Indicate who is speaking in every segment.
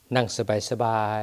Speaker 1: นั่งสบาย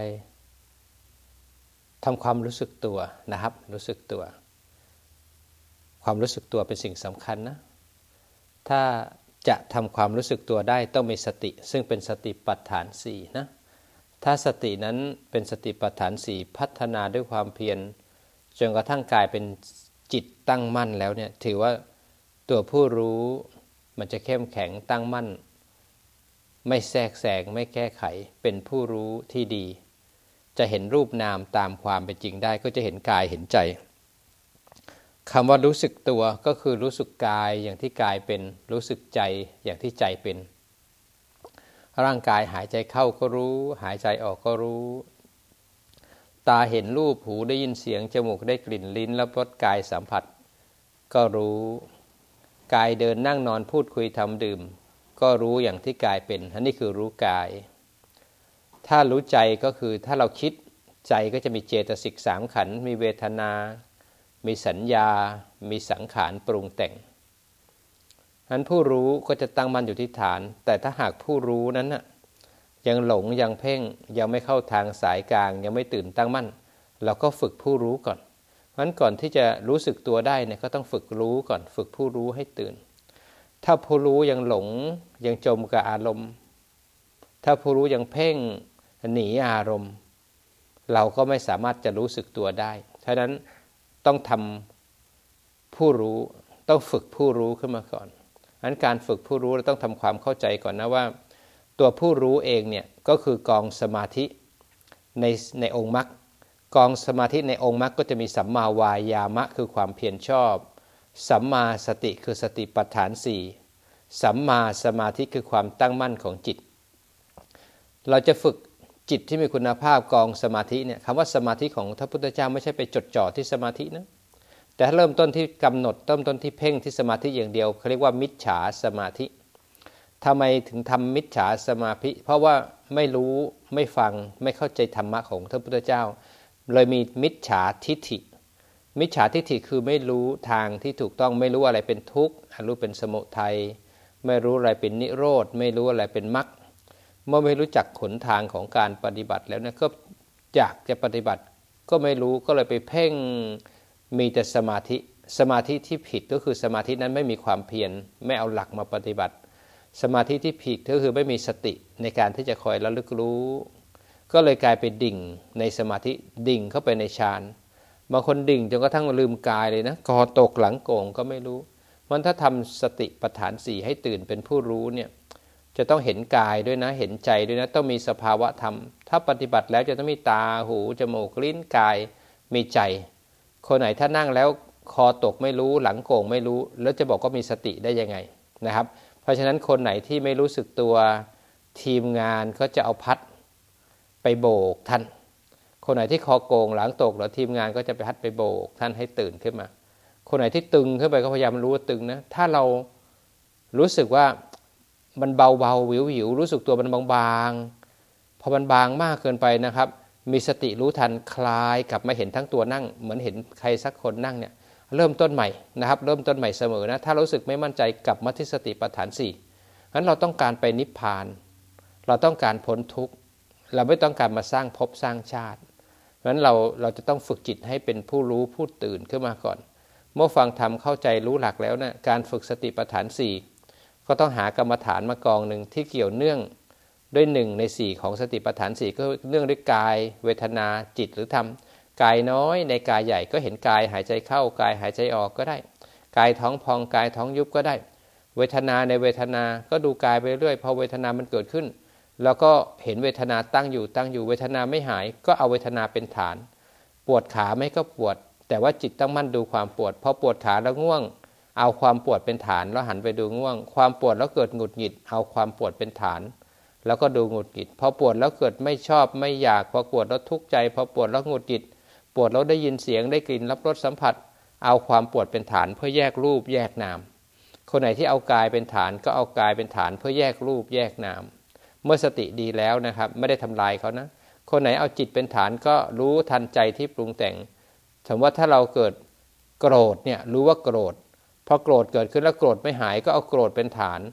Speaker 1: ๆทำความรู้สึกตัวนะครับรู้สึกตัวความรู้สึกตัวเป็นสิ่งสำคัญนะถ้าจะทำความรู้สึกตัวได้ต้องมีสติซึ่งเป็นสติปัฏฐาน4นะถ้าสตินั้นเป็นสติปัฏฐาน4พัฒนาด้วยความเพียรจนกระทั่งกลายเป็นจิตตั้งมั่นแล้วเนี่ยถือว่าตัวผู้รู้มันจะเข้มแข็งตั้งมั่นไม่แทรกแซงไม่แก้ไขเป็นผู้รู้ที่ดีจะเห็นรูปนามตามความเป็นจริงได้ก็จะเห็นกายเห็นใจคำว่ารู้สึกตัวก็คือรู้สึกกายอย่างที่กายเป็นรู้สึกใจอย่างที่ใจเป็นร่างกายหายใจเข้าก็รู้หายใจออกก็รู้ตาเห็นรูปหูได้ยินเสียงจมูกได้กลิ่นลิ้นรับรสกายสัมผัสก็รู้กายเดินนั่งนอนพูดคุยทำดื่มก็รู้อย่างที่กายเป็นอันนี้คือรู้กายถ้ารู้ใจก็คือถ้าเราคิดใจก็จะมีเจตสิก3ขันธ์มีเวทนามีสัญญามีสังขารปรุงแต่งนั้นผู้รู้ก็จะตั้งมั่นอยู่ที่ฐานแต่ถ้าหากผู้รู้นั้นน่ะยังหลงยังเพ่งยังไม่เข้าทางสายกลางยังไม่ตื่นตั้งมั่นเราก็ฝึกผู้รู้ก่อนเพราะฉะนั้นก่อนที่จะรู้สึกตัวได้เนี่ยก็ต้องฝึกรู้ก่อนฝึกผู้รู้ให้ตื่นถ้าผู้รู้ยังหลงยังจมกับอารมณ์ถ้าผู้รู้ยังเพ่งหนีอารมณ์เราก็ไม่สามารถจะรู้สึกตัวได้ฉะนั้นต้องทำผู้รู้ต้องฝึกผู้รู้ขึ้นมาก่อนงั้นการฝึกผู้รู้เราต้องทำความเข้าใจก่อนนะว่าตัวผู้รู้เองเนี่ยก็คือกองสมาธิในองค์มรรคกองสมาธิในองค์มรรคก็จะมีสัมมาวายามะคือความเพียรชอบสัมมาสติคือสติปัฏฐาน4สัมมาสมาธิคือความตั้งมั่นของจิตเราจะฝึกจิตที่มีคุณภาพกองสมาธิเนี่ยคำว่าสมาธิของพระพุทธเจ้าไม่ใช่ไปจดจ่อที่สมาธินะแต่ถ้าเริ่มต้นที่กำหนดเริ่มต้นที่เพ่งที่สมาธิอย่างเดียวเขาเรียกว่ามิจฉาสมาธิทำไมถึงทำมิจฉาสมาธิเพราะว่าไม่รู้ไม่ฟังไม่เข้าใจธรรมะของพระพุทธเจ้าเลยมีมิจฉาทิฏฐิมิจฉาทิฏฐิคือไม่รู้ทางที่ถูกต้องไม่รู้อะไรเป็นทุกข์ไม่รู้เป็นสมุทัยไม่รู้อะไรเป็นนิโรธไม่รู้อะไรเป็นมรรคเมื่อไม่รู้จักหนทางของการปฏิบัติแล้วเนี่ยก็อยากจะปฏิบัติก็ไม่รู้ก็เลยไปเพ่งมีแต่สมาธิที่ผิดก็คือสมาธินั้นไม่มีความเพียรไม่เอาหลักมาปฏิบัติสมาธิที่ผิดก็คือไม่มีสติในการที่จะคอยระลึกรู้ก็เลยกลายเป็นดิ่งในสมาธิดิ่งเข้าไปในฌานบางคนดิ่งจนกระทั่งลืมกายเลยนะคอตกหลังโก่งก็ไม่รู้มันถ้าทำสติปัฏฐาน4ให้ตื่นเป็นผู้รู้เนี่ยจะต้องเห็นกายด้วยนะเห็นใจด้วยนะต้องมีสภาวะธรรมถ้าปฏิบัติแล้วจะต้องมีตาหูจมูกลิ้นกายมีใจคนไหนถ้านั่งแล้วคอตกไม่รู้หลังโก่งไม่รู้แล้วจะบอกว่ามีสติได้ยังไงนะครับเพราะฉะนั้นคนไหนที่ไม่รู้สึกตัวทีมงานเขาจะเอาพัดไปโบกท่านคนไหนที่คอโกงหลังตกแล้วทีมงานก็จะไปพัดไปโบกท่านให้ตื่นขึ้นมาคนไหนที่ตึงขึ้นไปก็พยายามรู้ว่าตึงนะถ้าเรารู้สึกว่ามันเบาๆวิวๆรู้สึกตัวมันบางๆพอมันบางมากเกินไปนะครับมีสติรู้ทันคลายกลับมาเห็นทั้งตัวนั่งเหมือนเห็นใครสักคนนั่งเนี่ยเริ่มต้นใหม่นะครับเริ่มต้นใหม่เสมอนะถ้ารู้สึกไม่มั่นใจกลับมาที่สติปัฏฐาน4งั้นเราต้องการไปนิพพานเราต้องการพ้นทุกข์เราไม่ต้องการมาสร้างภพสร้างชาติงั้นเราจะต้องฝึกจิตให้เป็นผู้รู้ผู้ตื่นขึ้นมาก่อนเมื่อฟังธรรมเข้าใจรู้หลักแล้วนะการฝึกสติปัฏฐาน4ก็ต้องหากรรมฐานมากองหนึ่งที่เกี่ยวเนื่องด้วย1ใน4ของสติปัฏฐาน4ก็เนื่องด้วยกายเวทนาจิตหรือธรรมกายน้อยในกายใหญ่ก็เห็นกายหายใจเข้ากายหายใจออกก็ได้กายท้องพองกายท้องยุบก็ได้เวทนาในเวทนาก็ดูกายไปเรื่อยพอเวทนามันเกิดขึ้นแล้วก็เห็นเวทนาตั้งอยู่เวทนาไม่หายก็เอาเวทนาเป็นฐานปวดขาไม่ก็ปวดแต่ว่าจิตต้องมั่นดูความปวดพอปวดขาแล้วง่วงเอาความปวดเป็นฐานแล้วหันไปดูง่วงความปวดแล้วเกิดหงุดหงิดเอาความปวดเป็นฐานแล้วก็ดูหงุดหงิดพอปวดแล้วเกิดไม่ชอบไม่อยากพอปวดแล้วทุกข์ใจพอปวดแล้วหงุดหงิดปวดแล้วได้ยินเสียงได้กลิ่นรับรสสัมผัสเอาความปวดเป็นฐานเพื่อแยกรูปแยกนามคนไหนที่เอากายเป็นฐานก็เอากายเป็นฐานเพื่อแยกรูปแยกนามเมื่อสติดีแล้วนะครับไม่ได้ทำลายเขานะคนไหนเอาจิตเป็นฐานก็รู้ทันใจที่ปรุงแต่งสมมติว่าถ้าเราเกิดโกรธเนี่ยรู้ว่าโกรธพอโกรธเกิดขึ้นแล้วโกรธไม่หายก็เอาโกรธเป็นฐาน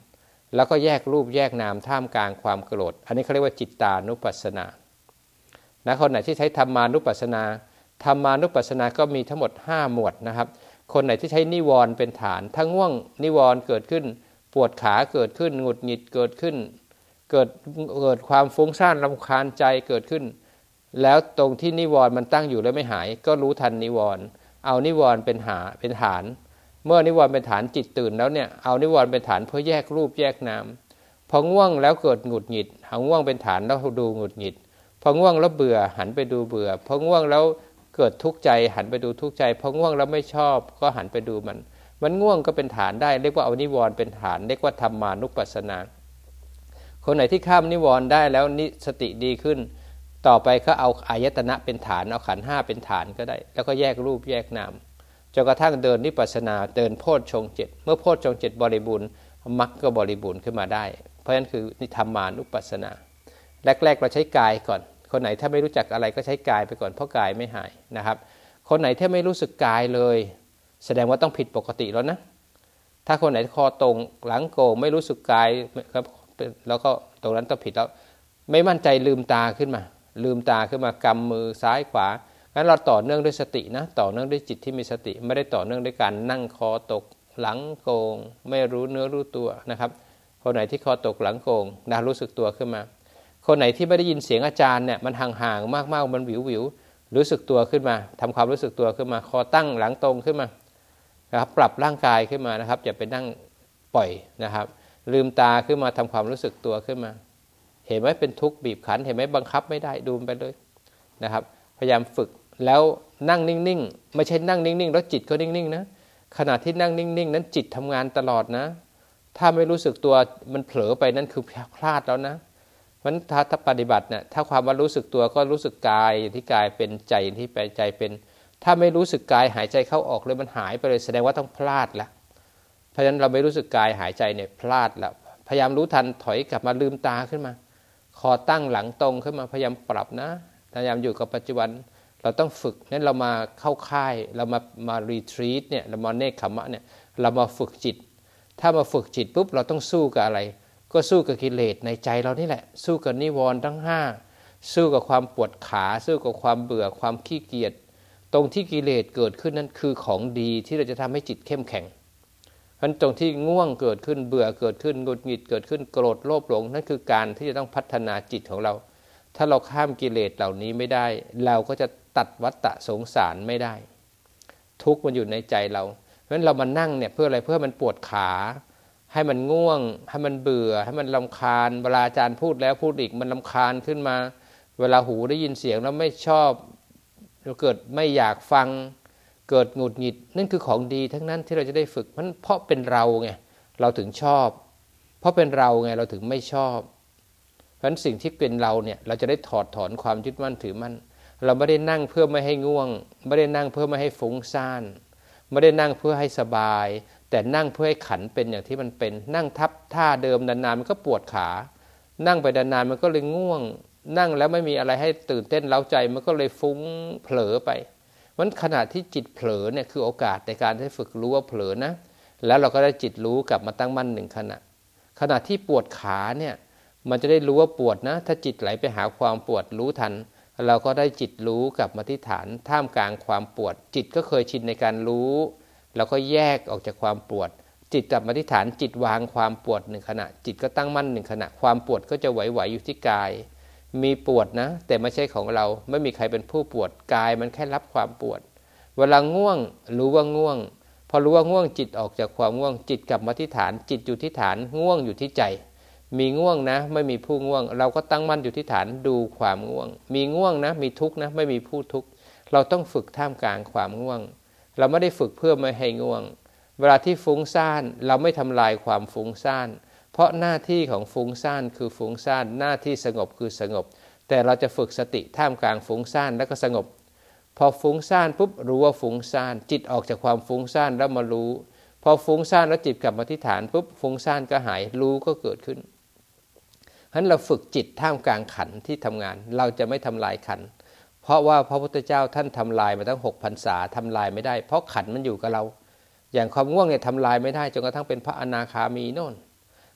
Speaker 1: แล้วก็แยกรูปแยกนามท่ามกลางความโกรธอันนี้เขาเรียกว่าจิตตานุปัสสนานะคนไหนที่ใช้ธรรมานุปัสสนาธรรมานุปัสสนาก็มีทั้งหมด5หมวดนะครับคนไหนที่ใช้นิวรณ์เป็นฐานถ้าง่วงนิวรณ์เกิดขึ้นปวดขาเกิดขึ้นหงุดหงิดเกิดขึ้นเกิดความฟุ้งซ่านรำคาญใจเกิดขึ้นแล้วตรงที่นิวรณ์มันตั้งอยู่แล้วไม่หายก็รู้ทันนิวรณ์เอานิวรณ์เป็นฐานเมื่อนิวรณ์เป็นฐานจิตตื่นแล้วเนี่ยเอานิวรณ์เป็นฐานเพื่อแยกรูปแยกนามพอง่วงแล้วเกิดหงุดหงิดเอาง่วงเป็นฐานแล้วดูหงุดหงิดพอง่วงแล้วเบื่อหันไปดูเบื่อพอง่วงแล้วเกิดทุกข์ใจหันไปดูทุกข์ใจพอง่วงแล้วไม่ชอบก็หันไปดูมันง่วงก็เป็นฐานได้เรียกว่าเอานิวรณ์เป็นฐานเรียกว่าธรรมานุปัสสนาคนไหนที่ข้ามนิวรณ์ได้แล้วสติดีขึ้นต่อไปก็เอาอายตนะเป็นฐานเอาขันธ์5เป็นฐานก็ได้แล้วก็แยกรูปแยกนามจนกระทั่งเดินวิปัสสนาเดินโพชฌงค์7เมื่อโพชฌงค์7บริบูรณ์มรรคก็บริบูรณ์ขึ้นมาได้เพราะฉะนั้นคือธรรมานุปัสสนาแรกๆเราใช้กายก่อนคนไหนถ้าไม่รู้จักอะไรก็ใช้กายไปก่อนเพราะกายไม่หายนะครับคนไหนที่ไม่รู้สึกกายเลยแสดงว่าต้องผิดปกติแล้วนะถ้าคนไหนคอตรงหลังโก่งไม่รู้สึกกายแล้วก็ตรงนั้นต้องผิดแล้วไม่มั่นใจลืมตาขึ้นมากำมือซ้ายขวางั้นเราต่อเนื่องด้วยสตินะต่อเนื่องด้วยจิตที่มีสติไม่ได้ต่อเนื่องด้วยการนั่งคอตกหลังโก่งไม่รู้เนื้อรู้ตัวนะครับคนไหนที่คอตกหลังโก่งนะรู้สึกตัวขึ้นมาคนไหนที่ไม่ได้ยินเสียงอาจารย์เนี่ยมันห่างๆมากๆมันวิวๆรู้สึกตัวขึ้นมาทำความรู้สึกตัวขึ้นมาคอตั้งหลังตรงขึ้นมานะครับปรับร่างกายขึ้นมานะครับอย่าไปนั่งปล่อยนะครับลืมตาขึ้นมาทำความรู้สึกตัวขึ้นมาเห็นไหมเป็นทุกข์บีบคั้นเห็นไหมบังคับไม่ได้ดูไปเลยนะครับพยายามฝึกแล้วนั่งนิ่งๆไม่ใช่นั่งนิ่งๆแล้วจิตก็นิ่งๆนะขณะที่นั่งนิ่งๆนั้นจิตทำงานตลอดนะถ้าไม่รู้สึกตัวมันเผลอไปนั่นคือพลาดแล้วนะเพราะฉะนั้นถ้าปฏิบัติเนี่ยถ้าความว่ารู้สึกตัวก็รู้สึกกายที่กายเป็นใจที่ใจเป็นถ้าไม่รู้สึกกายหายใจเข้าออกเลยมันหายไปเลยแสดงว่าต้องพลาดละเพราะฉะนั้นเราไม่รู้สึกกายหายใจเนี่ยพลาดแล้วพยายามรู้ทันถอยกลับมาลืมตาขึ้นมาคอตั้งหลังตรงขึ้นมาพยายามปรับนะพยายามอยู่กับปัจจุบันเราต้องฝึกนั้นเรามาเข้าค่ายเรามารีทรีตเนี่ยเรามาเนกขมะเนี่ยเรามาฝึกจิตถ้ามาฝึกจิตปุ๊บเราต้องสู้กับอะไรก็สู้กับกิเลสในใจเรานี่แหละสู้กับนิวรณ์ทั้ง5สู้กับความปวดขาสู้กับความเบื่อความขี้เกียจตรงที่กิเลสเกิดขึ้นนั้นคือของดีที่เราจะทำให้จิตเข้มแข็งเพราะตรงที่ง่วงเกิดขึ้นเบื่อเกิดขึ้นหงุดหงิดเกิดขึ้นโกรธโลภหลงนั่นคือการที่จะต้องพัฒนาจิตของเราถ้าเราข้ามกิเลสเหล่านี้ไม่ได้เราก็จะตัดวัฏฏะสงสารไม่ได้ทุกข์มันอยู่ในใจเราเพราะฉะนั้นเรามานั่งเนี่ยเพื่ออะไรเพื่อมันปวดขาให้มันง่วงให้มันเบื่อให้มันรำคาญเวลาอาจารย์พูดแล้วพูดอีกมันรำคาญขึ้นมาเวลาหูได้ยินเสียงแล้วไม่ชอบเกิดไม่อยากฟังเกิดหงุดหงิดนั่นคือของดีทั้งนั้นที่เราจะได้ฝึกเพราะเป็นเราไงเราถึงชอบเพราะเป็นเราไงเราถึงไม่ชอบเพราะฉะนั้นสิ่งที่เป็นเราเนี่ยเราจะได้ถอดถอนความยึดมั่นถือมั่นเราไม่ได้นั่งเพื่อไม่ให้ง่วงไม่ได้นั่งเพื่อไม่ให้ฟุ้งซ่านไม่ได้นั่งเพื่อให้สบายแต่นั่งเพื่อให้ขันเป็นอย่างที่มันเป็นนั่งทับท่าเดิมนานๆมันก็ปวดขานั่งไปนานๆมันก็เลยง่วงนั่งแล้วไม่มีอะไรให้ตื่นเต้นเร้าใจมันก็เลยฟุ้งเผลอไปมันขณะที่จิตเผลอเนี่ยคือโอกาสในการให้ฝึกรู้ว่าเผลอนะแล้วเราก็ได้จิตรู้กลับมาตั้งมั่น1ขณะที่ปวดขาเนี่ยมันจะได้รู้ว่าปวดนะถ้าจิตไหลไปหาความปวดรู้ทันเราก็ได้จิตรู้กลับมาที่ฐานท่ามกลางความปวดจิตก็เคยชินในการรู้เราก็แยกออกจากความปวดจิตกลับมาที่ฐานจิตวางความปวด1ขณะจิตก็ตั้งมั่น1ขณะความปวดก็จะไหวๆอยู่ที่กายมีปวดนะแต่ไม่ใช่ของเราไม่มีใครเป็นผู้ปวดกายมันแค่รับความปวดเวลาง่วงรู้ว่าง่วงพอรู้ว่าง่วงจิตออกจากความง่วงจิตกลับมาที่ฐานจิตอยู่ที่ฐานง่วงอยู่ที่ใจมีง่วงนะไม่มีผู้ง่วงเราก็ตั้งมั่นอยู่ที่ฐานดูความง่วงมีง่วงนะมีทุกข์นะไม่มีผู้ทุกข์เราต้องฝึกท่ามกลางความง่วงเราไม่ได้ฝึกเพื่อไม่ให้ง่วงเวลาที่ฟุ้งซ่านเราไม่ทำลายความฟุ้งซ่านเพราะหน้าที่ของฟุ้งซ่านคือฟุ้งซ่านหน้าที่สงบคือสงบแต่เราจะฝึกสติท่ามกลางฟุ้งซ่านแล้วก็สงบพอฟุ้งซ่านปุ๊บรู้ว่าฟุ้งซ่านจิตออกจากความฟุ้งซ่านแล้วมารู้พอฟุ้งซ่านแล้วจิตกลับมาที่ฐานปุ๊บฟุ้งซ่านก็หายรู้ก็เกิดขึ้นฉะนั้นเราฝึกจิตท่ามกลางขันธ์ที่ทำงานเราจะไม่ทำลายขันธ์เพราะว่าพระพุทธเจ้าท่านทำลายมาตั้ง6 พรรษาทำลายไม่ได้เพราะขันธ์มันอยู่กับเราอย่างความง่วงเนี่ยทำลายไม่ได้จนกระทั่งเป็นพระอนาคามีโน่น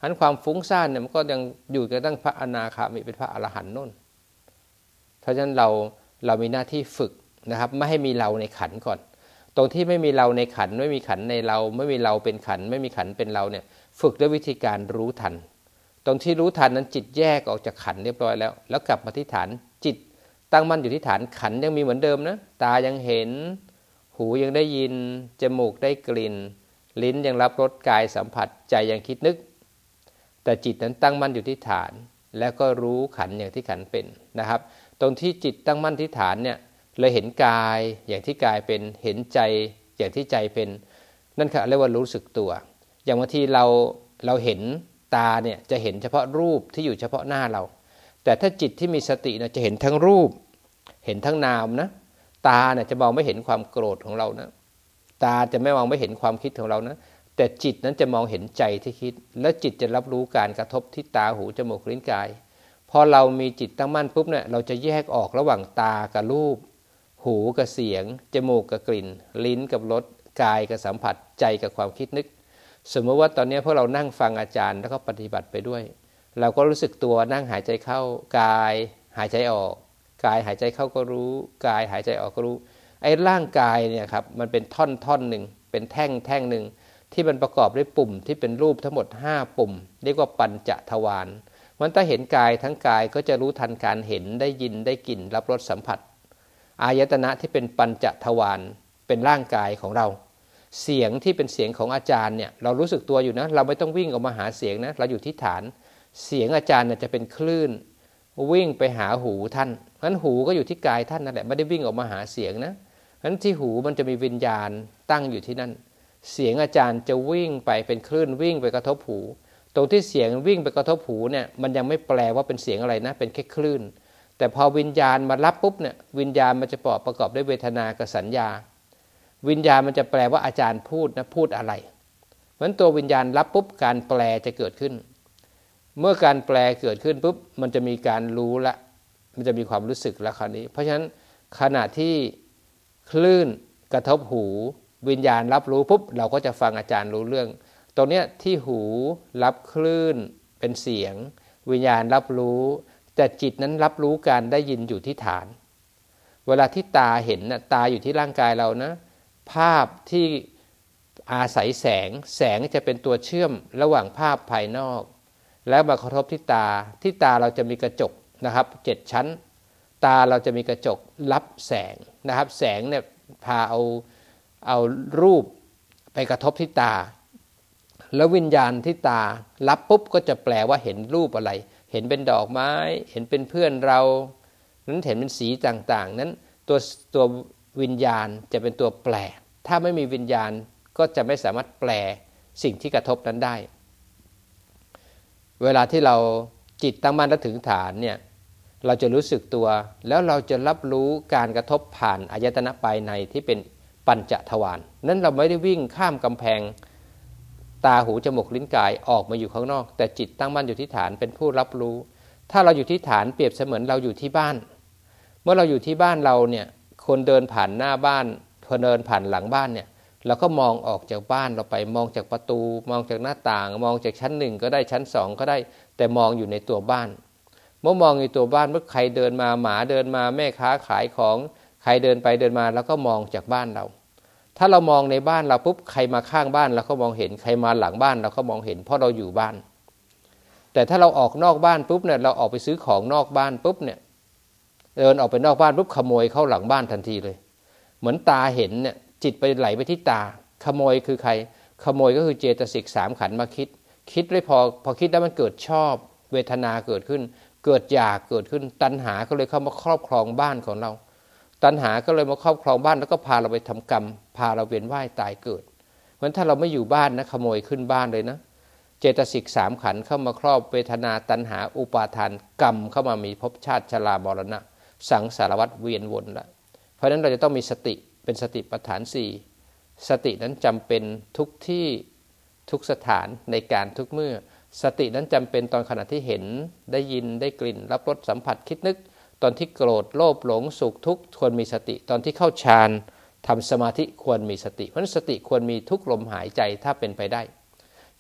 Speaker 1: อันความฟุ้งซ่านเนี่ยมันก็ยังอยู่จนตั้งพระอนาคามีเป็นพระอรหันต์โน่นเพราะฉะนั้นเรามีหน้าที่ฝึกนะครับไม่ให้มีเราในขันก่อนตรงที่ไม่มีเราในขันไม่มีขันในเราไม่มีเราเป็นขันไม่มีขันเป็นเราเนี่ยฝึกด้วยวิธีการรู้ทันตรงที่รู้ทันนั้นจิตแยกออกจากขันเรียบร้อยแล้วกลับมาที่ฐานจิตตั้งมั่นอยู่ที่ฐานขันยังมีเหมือนเดิมนะตายังเห็นหูยังได้ยินจมูกได้กลิ่นลิ้นยังรับรสกายสัมผัสใจยังคิดนึกแต่จิตนั้นตั้งมั่นอยู่ที่ฐานแล้วก็รู้ขันอย่างที่ขันเป็นนะครับตรงที่จิตตั้งมั่นที่ฐานเนี่ยเลยเห็นกายอย่างที่กายเป็นเห็นใจอย่างที่ใจเป็นนั่นคือเรียกว่ารู้สึกตัวอย่างบางทีเราเห็นตาเนี่ยจะเห็นเฉพาะรูปที่อยู่เฉพาะหน้าเราแต่ถ้าจิตที่มีสติเนี่ยจะเห็นทั้งรูปเห็นทั้งนามนะตาเนี่ยจะมองไม่เห็นความโกรธของเรานะตาจะไม่มองไม่เห็นความคิดของเรานะแต่จิตนั้นจะมองเห็นใจที่คิดและจิตจะรับรู้การกระทบที่ตาหูจมูกลิ้นกายพอเรามีจิตตั้งมั่นปุ๊บเนี่ยเราจะแยกออกระหว่างตากับรูปหูกับเสียงจมูกกับกลิ่นลิ้นกับรสกายกับสัมผัสใจกับความคิดนึกสมมติว่าตอนนี้พวกเรานั่งฟังอาจารย์แล้วก็ปฏิบัติไปด้วยเราก็รู้สึกตัวนั่งหายใจเข้ากายหายใจออกกายหายใจเข้าก็รู้กายหายใจออกก็รู้ไอ้ร่างกายเนี่ยครับมันเป็นท่อนหนึ่งเป็นแท่งหนึ่งที่มันประกอบด้วยปุ่มที่เป็นรูปทั้งหมด5ปุ่มเรียกว่าปัญจทวารมันถ้าเห็นกายทั้งกายก็จะรู้ทันการเห็นได้ยินได้กลิ่นรับรสสัมผัสอายตนะที่เป็นปัญจทวารเป็นร่างกายของเราเสียงที่เป็นเสียงของอาจารย์เนี่ยเรารู้สึกตัวอยู่นะเราไม่ต้องวิ่งออกมาหาเสียงนะเราอยู่ที่ฐานเสียงอาจารย์เนี่ยจะเป็นคลื่นวิ่งไปหาหูท่านงั้นหูก็อยู่ที่กายท่านนั่นแหละไม่ได้วิ่งออกมาหาเสียงนะงั้นที่หูมันจะมีวิญญาณตั้งอยู่ที่นั่นเสียงอาจารย์จะวิ่งไปเป็นคลื่นวิ่งไปกระทบหูตรงที่เสียงวิ่งไปกระทบหูเนี่ยมันยังไม่แปลว่าเป็นเสียงอะไรนะเป็นแค่คลื่นแต่พอวิญญาณมารับปุ๊บเนี่ยวิญญาณมันจะประกอบด้วยเวทนากับสัญญาวิญญาณมันจะแปลว่าอาจารย์พูดนะพูดอะไรเพราะฉะนั้นตัววิญญาณรับปุ๊บการแปลจะเกิดขึ้นเมื่อการแปลเกิดขึ้นปุ๊บมันจะมีการรู้ละมันจะมีความรู้สึกแล้วคราวนี้เพราะฉะนั้นขณะที่คลื่นกระทบหูวิญญาณรับรู้ปุ๊บเราก็จะฟังอาจารย์รู้เรื่องตรงเนี้ยที่หูรับคลื่นเป็นเสียงวิญญาณรับรู้แต่จิตนั้นรับรู้การได้ยินอยู่ที่ฐานเวลาที่ตาเห็นนะตาอยู่ที่ร่างกายเรานะภาพที่อาศัยแสงจะเป็นตัวเชื่อมระหว่างภาพภายนอกแล้วมากระทบที่ตาเราจะมีกระจกนะครับ7ชั้นตาเราจะมีกระจกรับแสงนะครับแสงเนี่ยพาเอารูปไปกระทบที่ตาแล้ววิญญาณที่ตารับปุ๊บก็จะแปลว่าเห็นรูปอะไรเห็นเป็นดอกไม้เห็นเป็นเพื่อนเรานั้นเห็นเป็นสีต่างๆนั้นตัววิญญาณจะเป็นตัวแปลถ้าไม่มีวิญญาณก็จะไม่สามารถแปลสิ่งที่กระทบนั้นได้เวลาที่เราจิตตั้งมั่นและถึงฐานเนี่ยเราจะรู้สึกตัวแล้วเราจะรับรู้การกระทบผ่านอายตนะภายในที่เป็นปัญจทวารนั้นเราไม่ได้วิ่งข้ามกำแพงตาหูจมูกลิ้นกายออกมาอยู่ข้างนอกแต่จิตตั้งมั่นอยู่ที่ฐานเป็นผู้รับรู้ถ้าเราอยู่ที่ฐานเปรียบเสมือนเราอยู่ที่บ้านเมื่อเราอยู่ที่บ้านเราเนี่ยคนเดินผ่านหน้าบ้านพอเดินผ่านหลังบ้านเนี่ยเราก็มองออกจากบ้านเราไปมองจากประตูมองจากหน้าต่างมองจากชั้น1ก็ได้ชั้น2ก็ได้แต่มองอยู่ในตัวบ้านเมื่อมองในตัวบ้านเมื่อใครเดินมาหมาเดินมาแม่ค้าขายของใครเดินไปเดินมาแล้วก็มองจากบ้านเราถ้าเรามองในบ้านเราปุ๊บใครมาข้างบ้านเราก็มองเห็นใครมาหลังบ้านเราก็มองเห็นเพราะเราอยู่บ้านแต่ถ้าเราออกนอกบ้านปุ๊บเนี่ยเราออกไปซื้อของนอกบ้านปุ๊บเนี่ยเดินออกไปนอกบ้านปุ๊บขโมยเข้าหลังบ้านทันทีเลยเหมือนตาเห็นเนี่ยจิตไปไหลไปที่ตาขโมยคือใครขโมยก็คือเจตสิก3ขันธ์มาคิดเลยพอคิดแล้วมันเกิดชอบเวทนาเกิดขึ้นเกิดอยากเกิดขึ้นตัณหาก็เลยเข้ามาครอบครองบ้านของเราตัณหาก็เลยมาครอบครองบ้านแล้วก็พาเราไปทำกรรมพาเราเวียนว่ายตายเกิดเพราะฉะนั้นถ้าเราไม่อยู่บ้านนะขโมยขึ้นบ้านเลยนะเจตสิก3ขันธ์เข้ามาครอบเวทนาตัณหาอุปาทานกรรมเข้ามามีภพชาติชรามรณะสังสารวัฏเวียนวนละเพราะฉะนั้นเราจะต้องมีสติเป็นสติปัฏฐาน4สตินั้นจำเป็นทุกที่ทุกสถานในการทุกเมื่อสตินั้นจำเป็นตอนขณะที่เห็นได้ยินได้กลิ่นรับรสสัมผัสคิดนึกตอนที่โกรธโลภหลงสุขทุกข์ควรมีสติตอนที่เข้าฌานทำสมาธิควรมีสติเพราะฉะนั้นสติควรมีทุกลมหายใจถ้าเป็นไปได้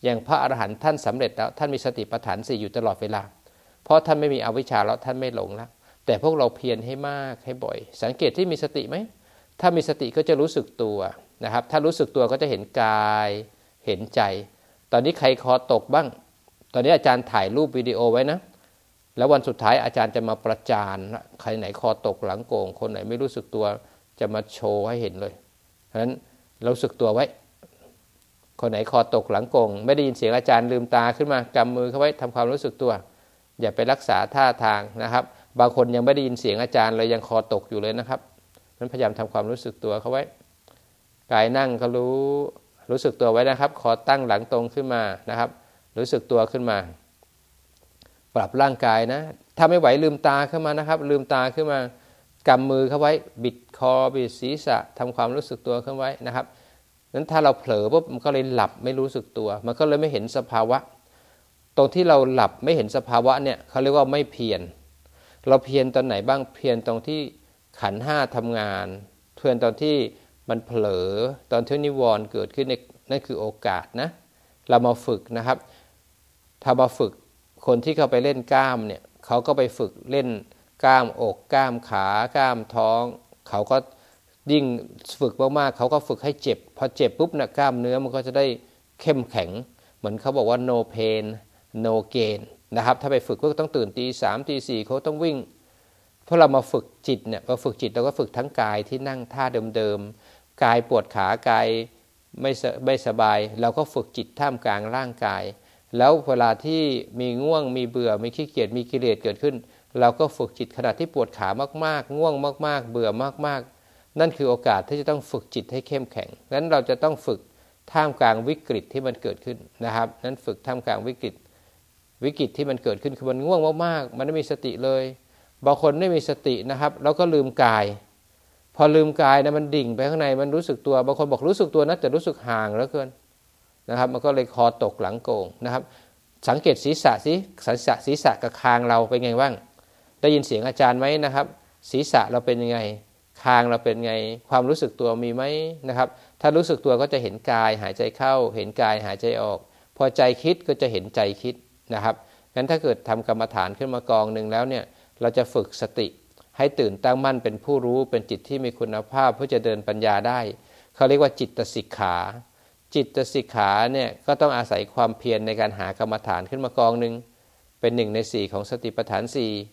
Speaker 1: อย่างพระอรหันต์ท่านสำเร็จแล้วท่านมีสติปัฏฐาน4อยู่ตลอดเวลาเพราะท่านไม่มีอวิชชาแล้วท่านไม่หลงแล้วแต่พวกเราเพียรให้มากให้บ่อยสังเกตที่มีสติไหมถ้ามีสติก็จะรู้สึกตัวนะครับถ้ารู้สึกตัวก็จะเห็นกายเห็นใจตอนนี้ใครคอตกบ้างตอนนี้อาจารย์ถ่ายรูปวิดีโอไว้นะแล้ววันสุดท้ายอาจารย์จะมาประจานใครไหนคอตกหลังโก่งคนไหนไม่รู้สึกตัวจะมาโชว์ให้เห็นเลยเพราะฉะนั้นรู้สึกตัวไว้คนไหนคอตกหลังโก่งไม่ได้ยินเสียงอาจารย์ลืมตาขึ้นมากำมือเข้าไว้ทำความรู้สึกตัวอย่าไปรักษาท่าทางนะครับบางคนยังไม่ได้ยินเสียงอาจารย์เลยยังคอตกอยู่เลยนะครับนั้นพยายามทำความรู้สึกตัวเข้าไว้กายนั่งก็รู้สึกตัวไว้นะครับคอตั้งหลังตรงขึ้นมานะครับรู้สึกตัวขึ้นมาปรับร่างกายนะถ้าไม่ไหวลืมตาขึ้นมานะครับลืมตาขึ้นมากำมือเข้าไว้บิดคอบิดศีรษะทำความรู้สึกตัวขึ้นไว้นะครับนั้นถ้าเราเผลอปุ๊บมันก็เลยหลับไม่รู้สึกตัวมันก็เลยไม่เห็นสภาวะตรงที่เราหลับไม่เห็นสภาวะเนี่ยเขาเรียกว่าไม่เพียรเราเพียรตอนไหนบ้างเพียรตรงที่ขันธ์ห้าทำงานเพียรตอนที่มันเผลอตอนที่นิวรณ์เกิดขึ้นนั่นคือโอกาสนะเรามาฝึกนะครับถ้ามาฝึกคนที่เขาไปเล่นกล้ามเนี่ยเขาก็ไปฝึกเล่นกล้ามอกกล้ามขากล้ามท้องเขาก็ยิ่งฝึกมากๆเขาก็ฝึกให้เจ็บพอเจ็บปุ๊บนะกล้ามเนื้อมันก็จะได้เข้มแข็งเหมือนเขาบอกว่า no pain no gain นะครับถ้าไปฝึกก็ต้องตื่นตีสามตีสี่เขาต้องวิ่งเพราะเรามาฝึกจิตเนี่ยพอฝึกจิตเราก็ฝึกทั้งกายที่นั่งท่าเดิมๆกายปวดขากายไม่สบายเราก็ฝึกจิตท่ามกลางร่างกายแล้วเวลาที่มีง่วงมีเบื่อมีขี้เกียจมีกิเลสเกิดขึ้นเราก็ฝึกจิตขณะที่ปวดขามากๆง่วงมากๆเบื่อมากๆนั่นคือโอกาสที่จะต้องฝึกจิตให้เข้มแข็งนั้นเราจะต้องฝึกท่ามกลางวิกฤตที่มันเกิดขึ้นนะครับนั้นฝึกท่ามกลางวิกฤตที่มันเกิดขึ้นคือมันง่วงมากๆมันไม่มีสติเลยบางคนไม่มีสตินะครับแล้วก็ลืมกายพอลืมกายนะมันดิ่งไปข้างในมันรู้สึกตัวบางคนบอกรู้สึกตัวนะแต่รู้สึกห่างเหลือเกินนะครับมันก็เลยคอตกหลังโก่งนะครับสังเกตศีรษะสิศีรษะกับคางเราเป็นไงบ้างได้ยินเสียงอาจารย์ไหมนะครับศีรษะเราเป็นยังไงคางเราเป็นไงความรู้สึกตัวมีไหมนะครับถ้ารู้สึกตัวก็จะเห็นกายหายใจเข้าเห็นกายหายใจออกพอใจคิดก็จะเห็นใจคิดนะครับงั้นถ้าเกิดทำกรรมฐานขึ้นมากองหนึ่งแล้วเนี่ยเราจะฝึกสติให้ตื่นตั้งมั่นเป็นผู้รู้เป็นจิตที่มีคุณภาพเพื่อจะเดินปัญญาได้เขาเรียกว่าจิตสิกขาจิตสิกขาเนี่ยก็ต้องอาศัยความเพียรในการหากรรมฐานขึ้นมากองหนึ่งเป็น1 ใน 4ของสติปัฏฐาน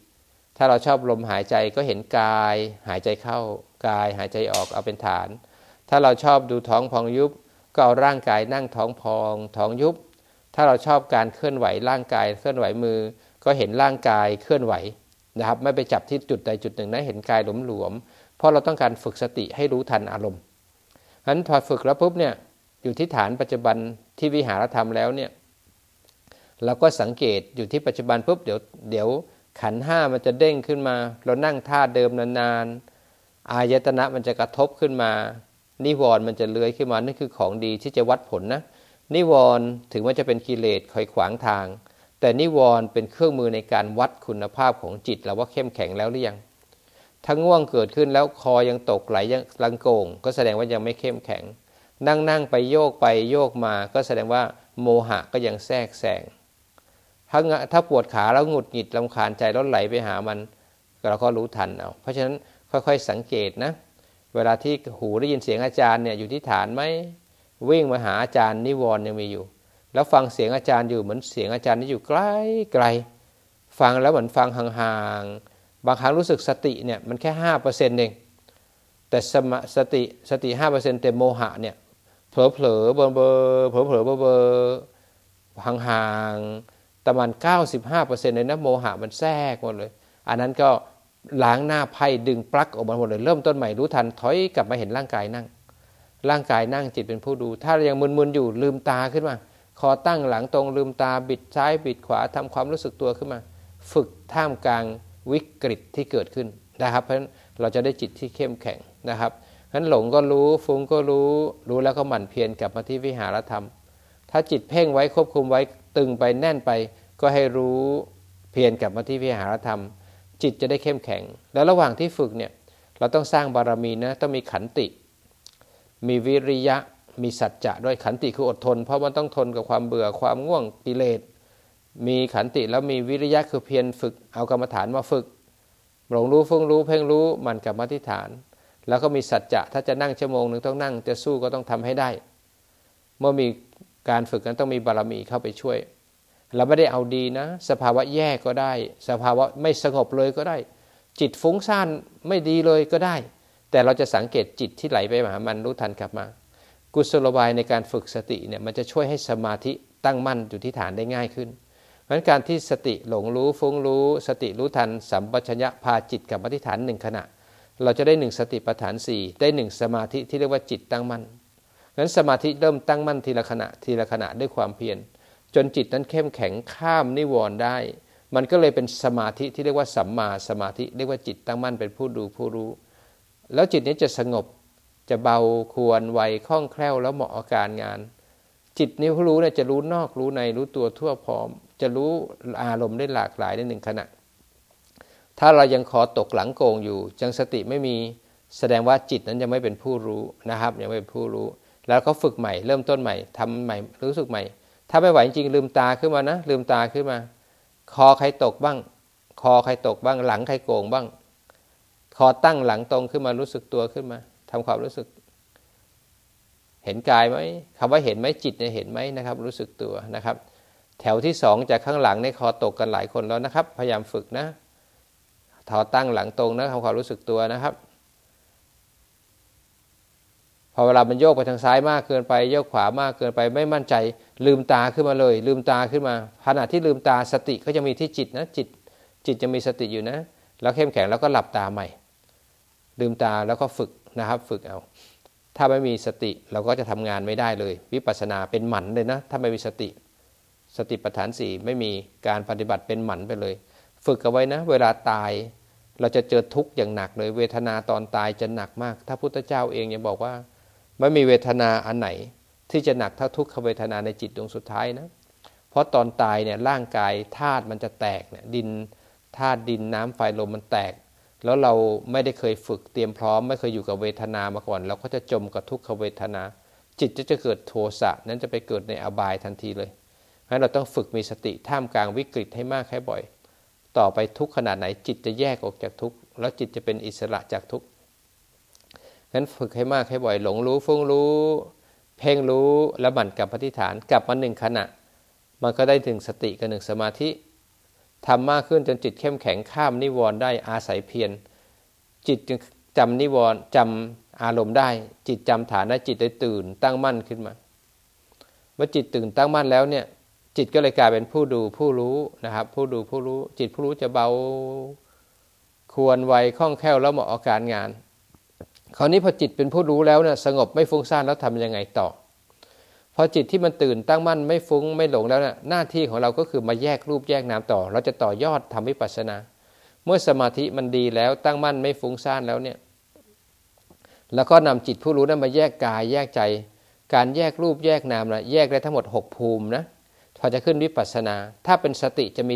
Speaker 1: 4ถ้าเราชอบลมหายใจก็เห็นกายหายใจเข้ากายหายใจออกเอาเป็นฐานถ้าเราชอบดูท้องพองยุบก็เอาร่างกายนั่งท้องพองท้องยุบถ้าเราชอบการเคลื่อนไหวร่างกายเคลื่อนไหวมือก็เห็นร่างกายเคลื่อนไหวนะครับไม่ไปจับที่จุดใดจุดหนึ่งนะเห็นกายหลวมๆเพราะเราต้องการฝึกสติให้รู้ทันอารมณ์งั้นพอฝึกแล้วปุ๊บเนี่ยอยู่ที่ฐานปัจจุบันที่วิหารธรรมแล้วเนี่ยเราก็สังเกตอยู่ที่ปัจจุบันปุ๊บเดี๋ยวขันธ์ห้ามันจะเด้งขึ้นมาเรานั่งท่าเดิมนานๆอายตนะมันจะกระทบขึ้นมานิวรณ์มันจะเลื้อยขึ้นมานั่นคือของดีที่จะวัดผลนะนิวรณ์ถึงว่าจะเป็นกิเลสคอยขวางทางแต่นิวรณ์เป็นเครื่องมือในการวัดคุณภาพของจิตเราว่าเข้มแข็งแล้วหรือยังถ้าง่วงเกิดขึ้นแล้วคอยังตกไหลยังลังโก่งก็แสดงว่ายังไม่เข้มแข็งนั่งไปโยกมาก็แสดงว่าโมหะก็ยังแทรกแซงถ้าปวดขาแล้วหงุดหงิดรำคาญใจแล้วไหลไปหามันเราก็รู้ทันเอาเพราะฉะนั้นค่อยๆสังเกตนะเวลาที่หูได้ยินเสียงอาจารย์เนี่ยอยู่ที่ฐานไหมวิ่งมาหาอาจารย์นิวรณ์ยังมีอยู่แล้วฟังเสียงอาจารย์อยู่เหมือนเสียงอาจารย์ที่อยู่ไกลฟังแล้วเหมือนฟังห่างๆบางครั้งรู้สึกสติเนี่ยมันแค่ 5% เองแต่สติ 5% แต่โมหะเนี่ยเผลอเบอห่างๆประมาณ 95% เลยนะโมหะมันแทรกหมดเลยอันนั้นก็ล้างหน้าไพ่ดึงปลั๊กออกมาหมดเลยเริ่มต้นใหม่รู้ทันถอยกลับมาเห็นร่างกายนั่งจิตเป็นผู้ดูถ้ายังมึนๆอยู่ลืมตาขึ้นมาคอตั้งหลังตรงลืมตาบิดซ้ายบิดขวาทำความรู้สึกตัวขึ้นมาฝึกท่ามกลางวิกฤตที่เกิดขึ้นนะครับเพราะฉะนั้นเราจะได้จิตที่เข้มแข็งนะครับงั้นหลงก็รู้ฟุ้งก็รู้แล้วก็หมั่นเพียรกลับมาที่วิหารธรรมถ้าจิตเพ่งไว้ควบคุมไว้ตึงไปแน่นไปก็ให้รู้เพียรกลับมาที่วิหารธรรมจิตจะได้เข้มแข็งแล้วระหว่างที่ฝึกเนี่ยเราต้องสร้างบารมีนะต้องมีขันติมีวิริยะมีสัจจะด้วยขันติคืออดทนเพราะมันต้องทนกับความเบื่อความง่วงกิเลสมีขันติแล้วมีวิริยะคือเพียรฝึกเอากรรมฐานมาฝึกหลงรู้ฟุ้งรู้เพ่งรู้มันกับอธิษฐานแล้วก็มีสัจจะถ้าจะนั่งชั่วโมงนึงต้องนั่งจะสู้ก็ต้องทำให้ได้เมื่อมีการฝึกนั้นต้องมีบารมีเข้าไปช่วยเราไม่ได้เอาดีนะสภาวะแย่ก็ได้สภาวะไม่สงบเลยก็ได้จิตฟุ้งซ่านไม่ดีเลยก็ได้แต่เราจะสังเกตจิตที่ไหลไปหามันรู้ทันกลับมากุศโลบายในการฝึกสติเนี่ยมันจะช่วยให้สมาธิตั้งมั่นอยู่ที่ฐานได้ง่ายขึ้นเพราะฉะนั้นการที่สติหลงรู้ฟุ้งรู้สติรู้ทันสัมปชัญญะพาจิตกับอธิษฐานหนึ่งขณะเราจะได้1สติปัฏฐาน4ได้1สมาธิที่เรียกว่าจิตตั้งมั่นงั้นสมาธิเริ่มตั้งมั่นทีละขณะทีละขณะด้วยความเพียรจนจิตนั้นเข้มแข็งข้ามนิวรณ์ได้มันก็เลยเป็นสมาธิที่เรียกว่าสัมมาสมาธิเรียกว่าจิตตั้งมั่นเป็นผู้ดูผู้รู้แล้วจิตนี้จะสงบจะเบาควรไวคล่องแคล่วแล้วเหมาะกับการงานจิตนี้ผู้รู้เนี่ยจะรู้นอกรู้ในรู้ตัวทั่วพร้อมจะรู้อารมณ์ได้หลากหลายใน1ขณะถ้าเรายังคอตกหลังโกงอยู่จังสติไม่มีแสดงว่าจิตนั้นยังไม่เป็นผู้รู้นะครับยังไม่เป็นผู้รู้แล้วเขาฝึกใหม่เริ่มต้นใหม่ทำใหม่รู้สึกใหม่ถ้าไม่ไหวจริงลืมตาขึ้นมานะลืมตาขึ้นมาคอใครตกบ้างคอใครตกบ้างหลังใครโกงบ้างคอตั้งหลังตรงขึ้นมารู้สึกตัวขึ้นมาทำความรู้สึกเห็นกายไหมคำว่าเห็นไหมจิตเนี่ยเห็นไหมนะครับรู้สึกตัวนะครับแถวที่2จากข้างหลังในคอตกกันหลายคนแล้วนะครับพยายามฝึกนะถอตั้งหลังตรงนะทำความรู้สึกตัวนะครับพอเวลามันโยกไปทางซ้ายมากเกินไปโยกขวามากเกินไปไม่มั่นใจลืมตาขึ้นมาเลยลืมตาขึ้นมาขณะที่ลืมตาสติก็จะมีที่จิตนะจิตจะมีสติอยู่นะแล้วเข้มแข็งแล้วก็หลับตาใหม่ลืมตาแล้วก็ฝึกนะครับฝึกเอาถ้าไม่มีสติเราก็จะทำงานไม่ได้เลยวิปัสสนาเป็นหมันเลยนะถ้าไม่มีสติปัฏฐาน4ไม่มีการปฏิบัติเป็นหมันไปเลยฝึกเอาไว้นะเวลาตายเราจะเจอทุกข์อย่างหนักเลยเวทนาตอนตายจะหนักมากถ้าพุทธเจ้าเองยังบอกว่าไม่มีเวทนาอันไหนที่จะหนักเท่าทุกขเวทนาในจิตดวงสุดท้ายนะเพราะตอนตายเนี่ยร่างกายธาตุมันจะแตกเนี่ยดินธาตุดินน้ำไฟลมมันแตกแล้วเราไม่ได้เคยฝึกเตรียมพร้อมไม่เคยอยู่กับเวทนามาก่อนเราก็จะจมกับทุกขเวทนาจิตจะเกิดโทสะนั้นจะไปเกิดในอบายทันทีเลยเพราะเราต้องฝึกมีสติท่ามกลางวิกฤตให้มากให้บ่อยต่อไปทุกขนาดไหนจิตจะแยกออกจากทุกข์แล้วจิตจะเป็นอิสระจากทุกข์งั้นฝึกให้มากให้บ่อยหลงรู้ฟุ้งรู้เพ่งรู้แล้วบั่นกับอธิษฐานกลับมา1ขณะมันก็ได้ถึงสติกับ1สมาธิทำมากขึ้นจนจิตเข้มแข็งข้ามนิวรณ์ได้อาศัยเพียรจิตจึงจำนิวรณ์จำอารมณ์ได้จิตจำฐานได้จิตได้ตื่นตั้งมั่นขึ้นมาเมื่อจิตตื่นตั้งมั่นแล้วเนี่ยจิตก็เลยกลายเป็นผู้ดูผู้รู้นะครับผู้ดูผู้รู้จิตผู้รู้จะเบาควรไวคล่องแคล่วแล้วเหมาะกับการงานคราวนี้พอจิตเป็นผู้รู้แล้วเนี่ยสงบไม่ฟุ้งซ่านแล้วทำยังไงต่อพอจิตที่มันตื่นตั้งมั่นไม่ฟุ้งไม่หลงแล้วเนี่ยหน้าที่ของเราก็คือมาแยกรูปแยกนามต่อเราจะต่อยอดทำวิปัสสนาเมื่อสมาธิมันดีแล้วตั้งมั่นไม่ฟุ้งซ่านแล้วเนี่ยแล้วก็นำจิตผู้รู้นั้นมาแยกกายแยกใจการแยกรูปแยกนามนะแยกได้ทั้งหมด6ภูมินะพอจะขึ้นวิปัสสนาถ้าเป็นสติจะมี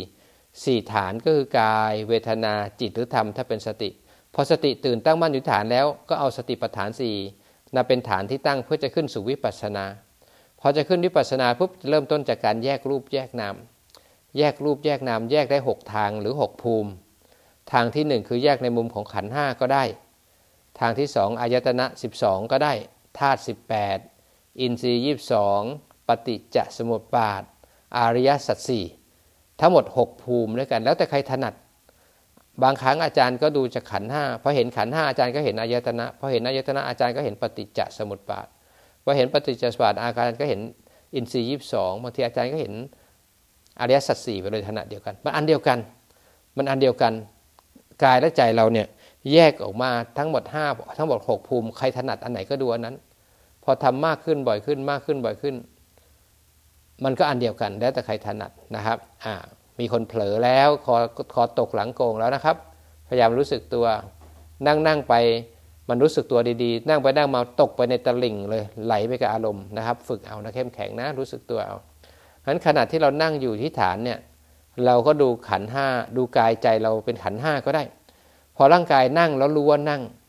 Speaker 1: 4ฐานก็คือกายเวทนาจิตหรือธรรมถ้าเป็นสติพอสติตื่นตั้งมั่นอยู่ฐานแล้วก็เอาสติปัฏฐาน4นับเป็นฐานที่ตั้งเพื่อจะขึ้นสู่วิปัสสนาพอจะขึ้นวิปัสสนาปุ๊บเริ่มต้นจากการแยกรูปแยกนามแยกรูปแยกนามแยกได้6ทางหรือ6ภูมิทางที่1คือแยกในมุมของขันธ์5ก็ได้ทางที่2อายตนะ12ก็ได้ธาตุ18อินทรีย์22ปฏิจจสมุปบาทอริยสัจ4ทั้งหมด6ภูมิด้วยกันแล้วแต่ใครถนัดบางครั้งอาจารย์ก็ดูจากขันธ์5พอเห็นขันธ์5อาจารย์ก็เห็นอายตนะพอเห็นอายตนะอาจารย์ก็เห็นปฏิจจสมุปบาทพอเห็นปฏิจจสมุปบาทอาจารย์ก็เห็นอินทรีย์22บางทีอาจารย์ก็เห็นอริยสัจ4ไปเลยขณะเดียวกันมันอันเดียวกันกายและใจเราเนี่ยแยกออกมาทั้งหมด5ทั้งหมด6ภูมิใครถนัดอันไหนก็ดูอันนั้นพอทำมากขึ้นบ่อยขึ้นมากขึ้นบ่อยขึ้นมันก็อันเดียวกันแล้วแต่ใครถนัดนะครับมีคนเผลอแล้วคอตกหลังโกงแล้วนะครับพยายามรู้สึกตัวนั่งไปมันรู้สึกตัวดีๆนั่งไปนั่งมาตกไปในตะลิ่งเลยไหลไปกับอารมณ์นะครับฝึกเอานะเข้มแข็งนะรู้สึกตัวเอาฉะนั้นขณะที่เรานั่งอยู่ที่ฐานเนี่ยเราก็ดูขันธ์5ดูกายใจเราเป็นขันธ์5ก็ได้พอร่างกายนั่งแล้วรู้ว่านั่ง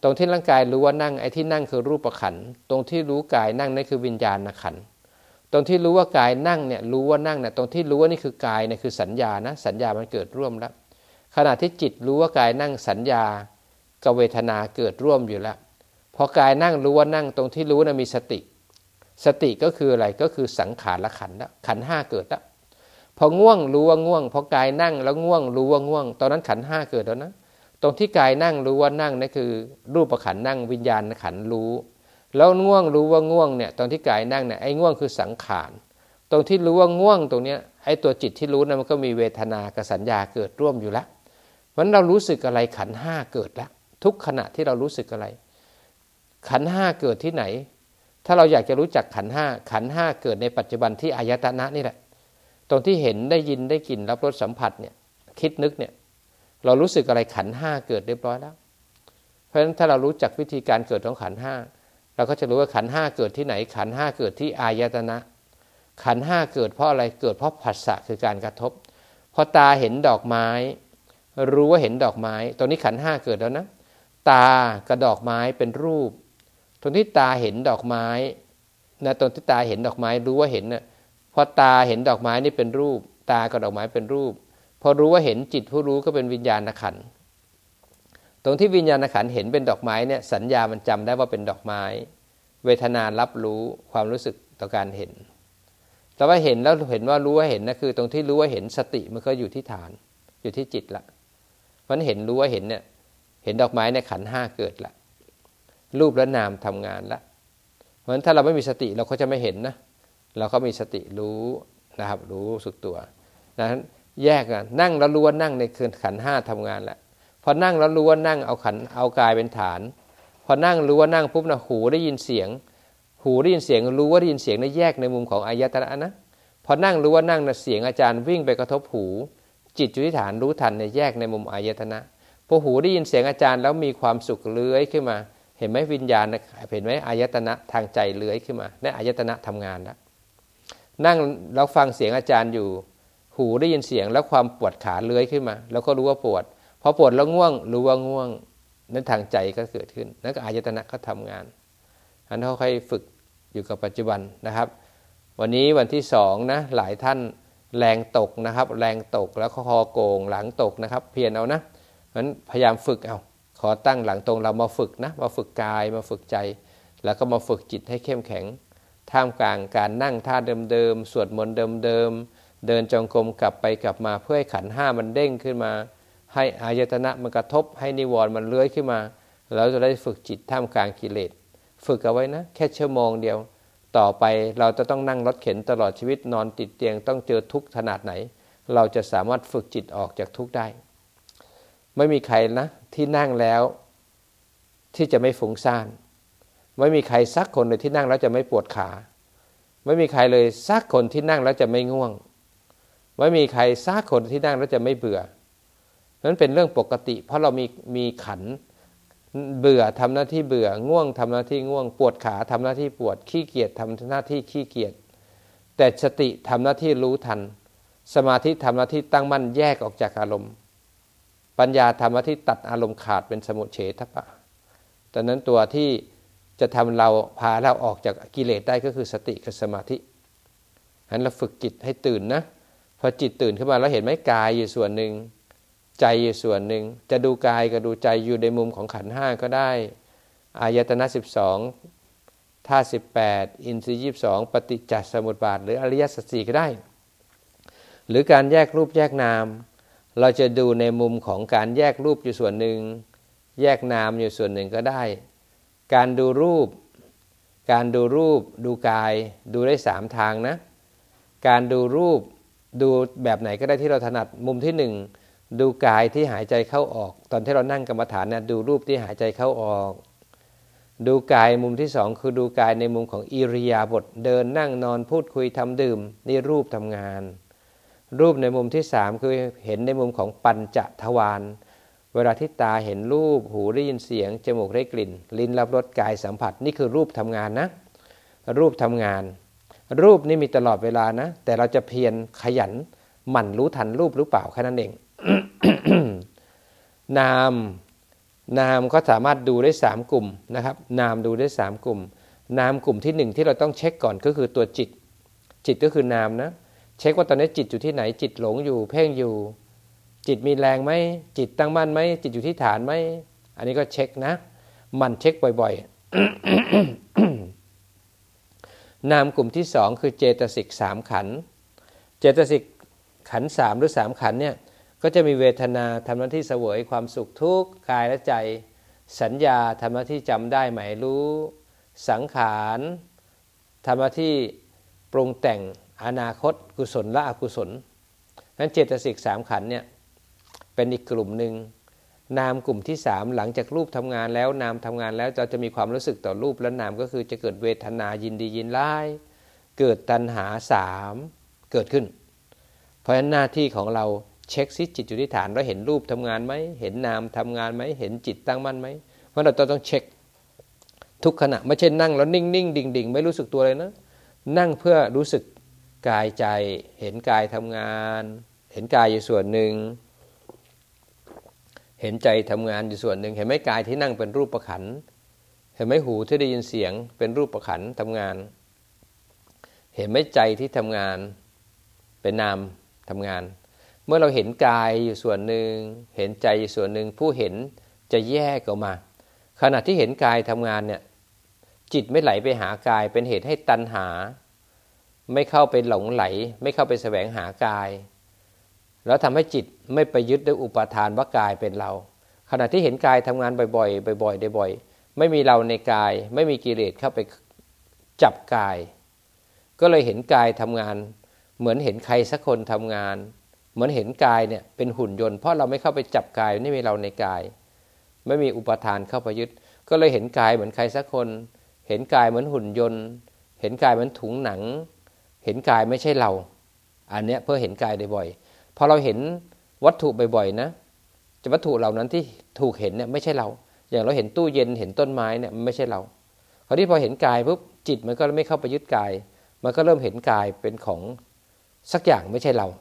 Speaker 1: ตรงที่ร่างกายรู้ว่านั่งไอ้ที่นั่งคือรูปขันธ์ตรงที่รู้กายนั่งนั่นคือวิญญาณขันธ์ตรงที่รู้ว่ากายนั่งเนี่ยรู้ว่านั่งเนี่ยตรงที่รู้ว่านี่คือกายเนี่ยคือสัญญานะสัญญามันเกิดร่วมแล้วขณะที่จิตรู้ว่ากายนั่งสัญญากับเวทนาเกิดร่วมอยู่แล้วพอกายนั่งรู้ว่านั่งตรงที่รู้นะมีสติสติก็คืออะไรก็คือสังขารละขันธ์แล้วขันธ์ห้าเกิดแล้วพอง่วงรู้ว่าง่วงพอกายนั่งแล้วง่วงรู้ว่าง่วงตอนนั้นขันธ์ห้าเกิดแล้วนะตรงที่กายนั่งรู้ว่านั่งนั่นคือรูปขันธ์นั่งวิญญาณขันธ์รู้แล้วง่วงรู้ว่าง่วงเนี่ยตอนที่กายนั่งเนี่ยไอ้ง่วงคือสังขารตรงที่รู้ว่าง่วงตรงเนี้ยไอ้ตัวจิตที่รู้นะมันก็มีเวทนากับสัญญาเกิดร่วมอยู่แล้วเพราะเรารู้สึกอะไรขันธ์ห้าเกิดแล้วทุกขณะที่เรารู้สึกอะไรขันธ์ห้าเกิดที่ไหนถ้าเราอยากจะรู้จักขันธ์ห้าขันธ์ห้าเกิดในปัจจุบันที่อายตนะนี่แหละตรงที่เห็นได้ยินได้กลิ่นรับรสสัมผัสเนี่ยคิดนึกเนี่ยเรารู้สึกอะไรขันธ์ห้าเกิดเรียบร้อยแล้วเพราะฉะนั้นถ้าเรารู้จักวิธีการเกิดของขันธ์ห้าเราก็จะรู้ว่าขันธ์ห้าเกิดที่ไหนขันธ์ห้าเกิดที่อายตนะขันธ์ห้าเกิดเพราะอะไรเกิดเพราะผัสสะคือการกระทบพอตาเห็นดอกไม้รู้ว่าเห็นดอกไม้ตรงนี้ขันธ์ห้าเกิดแล้วนะตากับดอกไม้เป็นรูปตรงที่ตาเห็นดอกไม้นะตรงที่ตาเห็นดอกไม้รู้ว่าเห็นนะพอตาเห็นดอกไม้นี่เป็นรูปตากับดอกไม้เป็นรูปพอรู้ว่าเห็นจิตผู้รู้ก็เป็นวิญญาณขันธ์ตรงที่วิญญาณขันธ์เห็นเป็นดอกไม้เนี่ยสัญญามันจำได้ว่าเป็นดอกไม้เวทนารับรู้ความรู้สึกต่อการเห็นแต่ว่าเห็นแล้วเห็นว่ารู้ว่าเห็นนะคือตรงที่รู้ว่าเห็นสติมันก็อยู่ที่ฐานอยู่ที่จิตละเพราะนั้นเห็นรู้ว่าเห็นเนี่ยเห็นดอกไม้ในขันธ์ห้าเกิดละรูปและนามทำงานละเพราะฉะนั้นถ้าเราไม่มีสติเราก็จะไม่เห็นนะเราก็มีสติรู้นะครับรู้สึกตัวนั้นแยกกันนั่งแล้วรู้ว่านั่งในคือขันธ์ห้าทำงานแล้วพอนั่งแล้วรู้ว่านั่งเอากายเป็นฐานพอนั่งรู้ว่านั่งปุ๊บนะหูได้ยินเสียงหูได้ยินเสียงรู้ว่าได้ยินเสียงนะแยกในมุมของอายตนะนะพอนั่งรู้ว่านั่งนะเสียงอาจารย์วิ่งไปกระทบหูจิตอยู่ที่ฐานรู้ทันเนี่ยแยกในมุมอายตนะพอหูได้ยินเสียงอาจารย์แล้วมีความสุขเลื้อยขึ้นมาเห็นไหมวิญญาณเห็นไหมอายตนะทางใจเลื้อยขึ้นมาในอายตนะทำงานแล้วนั่งแล้วฟังเสียงอาจารย์อยู่หูได้ยินเสียงแล้วความปวดขาเลื้อยขึ้นมาแล้วก็รู้ว่าปวดพอปวดแล้วง่วงรู้ว่าง่วงนั้นทางใจก็เกิดขึ้นนั่นก็อายตนะก็ทำงานอันนั้นค่อยฝึกอยู่กับปัจจุบันนะครับวันนี้วันที่2นะหลายท่านแรงตกนะครับแรงตกแล้วคอโกงหลังตกนะครับเพียรเอานะงั้นพยายามฝึกเอาขอตั้งหลังตรงเรามาฝึกนะมาฝึกกายมาฝึกใจแล้วก็มาฝึกจิตให้เข้มแข็งท่ามกลางการนั่งท่าเดิมๆสวดมนต์เดิมๆเดินจงกรมกลับไปกลับมาเพื่อให้ขันธ์ห้ามันเด้งขึ้นมาให้อายตนะมันกระทบให้นิวรณ์มันเลื้อยขึ้นมาแล้วจะได้ฝึกจิตท่ามกลางกิเลสฝึกเอาไว้นะแค่ชั่วโมงเดียวต่อไปเราจะต้องนั่งรถเข็นตลอดชีวิตนอนติดเตียงต้องเจอทุกข์ขนาดไหนเราจะสามารถฝึกจิตออกจากทุกข์ได้ไม่มีใครนะที่นั่งแล้วที่จะไม่ฟุ้งซ่านไม่มีใครสักคนเลยที่นั่งแล้วจะไม่ปวดขาไม่มีใครเลยสักคนที่นั่งแล้วจะไม่ง่วงไม่มีใครสักคนที่นั่งแล้วจะไม่เบื่อนั้นเป็นเรื่องปกติเพราะเรามีขันธ์เบื่อทำหน้าที่เบื่อง่วงทำหน้าที่ง่วงปวดขาทำหน้าที่ปวดขี้เกียจทำหน้าที่ขี้เกียจแต่สติทำหน้าที่รู้ทันสมาธิทำหน้าที่ตั้งมั่นแยกออกจากอารมณ์ปัญญาทำหน้าที่ตัดอารมณ์ขาดเป็นสมุจเฉทปะดังนั้นตัวที่จะทำเราพาเราออกจากกิเลสได้ก็คือสติกับสมาธิฉะนั้นเราฝึกจิตให้ตื่นนะพอจิตตื่นขึ้นมาแล้วเห็นไหมกายอยู่ส่วนหนึ่งใจอยู่ส่วนหนึ่งจะดูกายกับดูใจอยู่ในมุมของขันธ์ห้าก็ได้อายตนะ12ธาตุ18อินทรีย์22ปฏิจจสมุปบาทหรืออริยสัจ4ก็ได้หรือการแยกรูปแยกนามเราจะดูในมุมของการแยกรูปอยู่ส่วนหนึ่งแยกนามอยู่ส่วนหนึ่งก็ได้การดูรูปดูกายดูได้3ทางนะการดูรูปดูแบบไหนก็ได้ที่เราถนัดมุมที่1ดูกายที่หายใจเข้าออกตอนที่เรานั่งกรรมฐานนะดูรูปที่หายใจเข้าออกดูกายมุมที่2คือดูกายในมุมของอิริยาบถเดินนั่งนอนพูดคุยทำดื่มนี่รูปทำงานรูปในมุมที่3คือเห็นในมุมของปัญจทวารเวลาที่ตาเห็นรูปหูได้ยินเสียงจมูกได้กลิ่นลิ้นรับรสกายสัมผัสนี่คือรูปทำงานนะรูปทำงานรูปนี่มีตลอดเวลานะแต่เราจะเพียรขยันหมั่นรู้ทันรูปหรือเปล่าแค่นั้นเอง นามนามก็สามารถดูได้3กลุ่มนะครับนามดูได้3กลุ่มนามกลุ่มที่1ที่เราต้องเช็คก่อนก็คือตัวจิตจิตก็คือนามนะเช็คว่าตอนนี้จิตอยู่ที่ไหนจิตหลงอยู่เพ่งอยู่จิตมีแรงไหมจิตตั้งมั่นไหมจิตอยู่ที่ฐานไหมอันนี้ก็เช็คนะมันเช็คบ่อยๆ นามกลุ่มที่2คือเจตสิก3ขันธ์เจตสิกขันธ์3หรือ3ขันธ์เนี่ยก็จะมีเวทนาทำหน้าที่เสวยความสุขทุกข์กายและใจสัญญาทำหน้าที่จำได้หมายรู้สังขารทำหน้าที่ปรุงแต่งอนาคตกุศลและอกุศลนั้นเจตสิก3ขันธ์เนี่ยเป็นอีกกลุ่มหนึ่งนามกลุ่มที่3หลังจากรูปทำงานแล้วนามทำงานแล้วเราจะมีความรู้สึกต่อรูปและนามก็คือจะเกิดเวทนายินดียินร้ายเกิดตัณหา3เกิดขึ้นเพราะฉะนั้นหน้าที่ของเราเช็คซิจิตอยู่ที่ฐานเราเห็นรูปทำงานไหมเห็นนามทำงานไหมเห็นจิตตั้งมั่นไหมเพราะเราต้องเช็คทุกขณะไม่ใช่นั่งแล้วนิ่งๆดิ่งๆไม่รู้สึกตัวเลยนะนั่งเพื่อรู้สึกกายใจเห็นกายทำงานเห็นกายอยู่ส่วนหนึ่งเห็นใจทำงานอยู่ส่วนหนึ่งเห็นไหมกายที่นั่งเป็นรูปขันธ์เห็นไหมหูที่ได้ยินเสียงเป็นรูปขันธ์ทำงานเห็นไหมใจที่ทำงานเป็นนามทำงานเมื่อเราเห็นกายอยู่ส่วนหนึ่งเห็นใจอยู่ส่วนหนึ่งผู้เห็นจะแยกออกมาขณะที่เห็นกายทำงานเนี่ยจิตไม่ไหลไปหากายเป็นเหตุให้ตัณหาไม่เข้าไปหลงไหลไม่เข้าไปแสวงหากายแล้วทำให้จิตไม่ไปยึดด้วยอุปาทานว่ากายเป็นเราขณะที่เห็นกายทำงานบ่อยๆบ่อยๆบ่อยๆไม่มีเราในกายไม่มีกิเลสเข้าไปจับกายก็เลยเห็นกายทำงานเหมือนเห็นใครสักคนทำงานเหมือนเห็นกายเนี่ยเป็นหุ่นยนต์เพราะเราไม่เข้าไปจับกายไม่มีเราในกายไม่มีอุปาทานเข้าไปยึดก็เลยเห็นกายเหมือนใครสักคนเห็นกายเหมือนหุ่นยนต์เห็นกายเหมือนถุงหนังเห็นกายไม่ใช่เราอันเนี้ยเพื่อเห็นกายได้บ่อยพอเราเห็นวัตถุบ่อยๆนะจะวัตถุเหล่านั้นที่ถูกเห็นเนี่ยไม่ใช่เราอย่างเราเห็นตู้เย็นเห็นต้นไม้เนี่ยมันไม่ใช่เราคราวนี้พอเห็นกายปุ๊บจิตมันก็ไม่เข้าไปยึดกายมันก็เริ่มเห็นกายเป็นของสักอย่างไม่ใช่เรา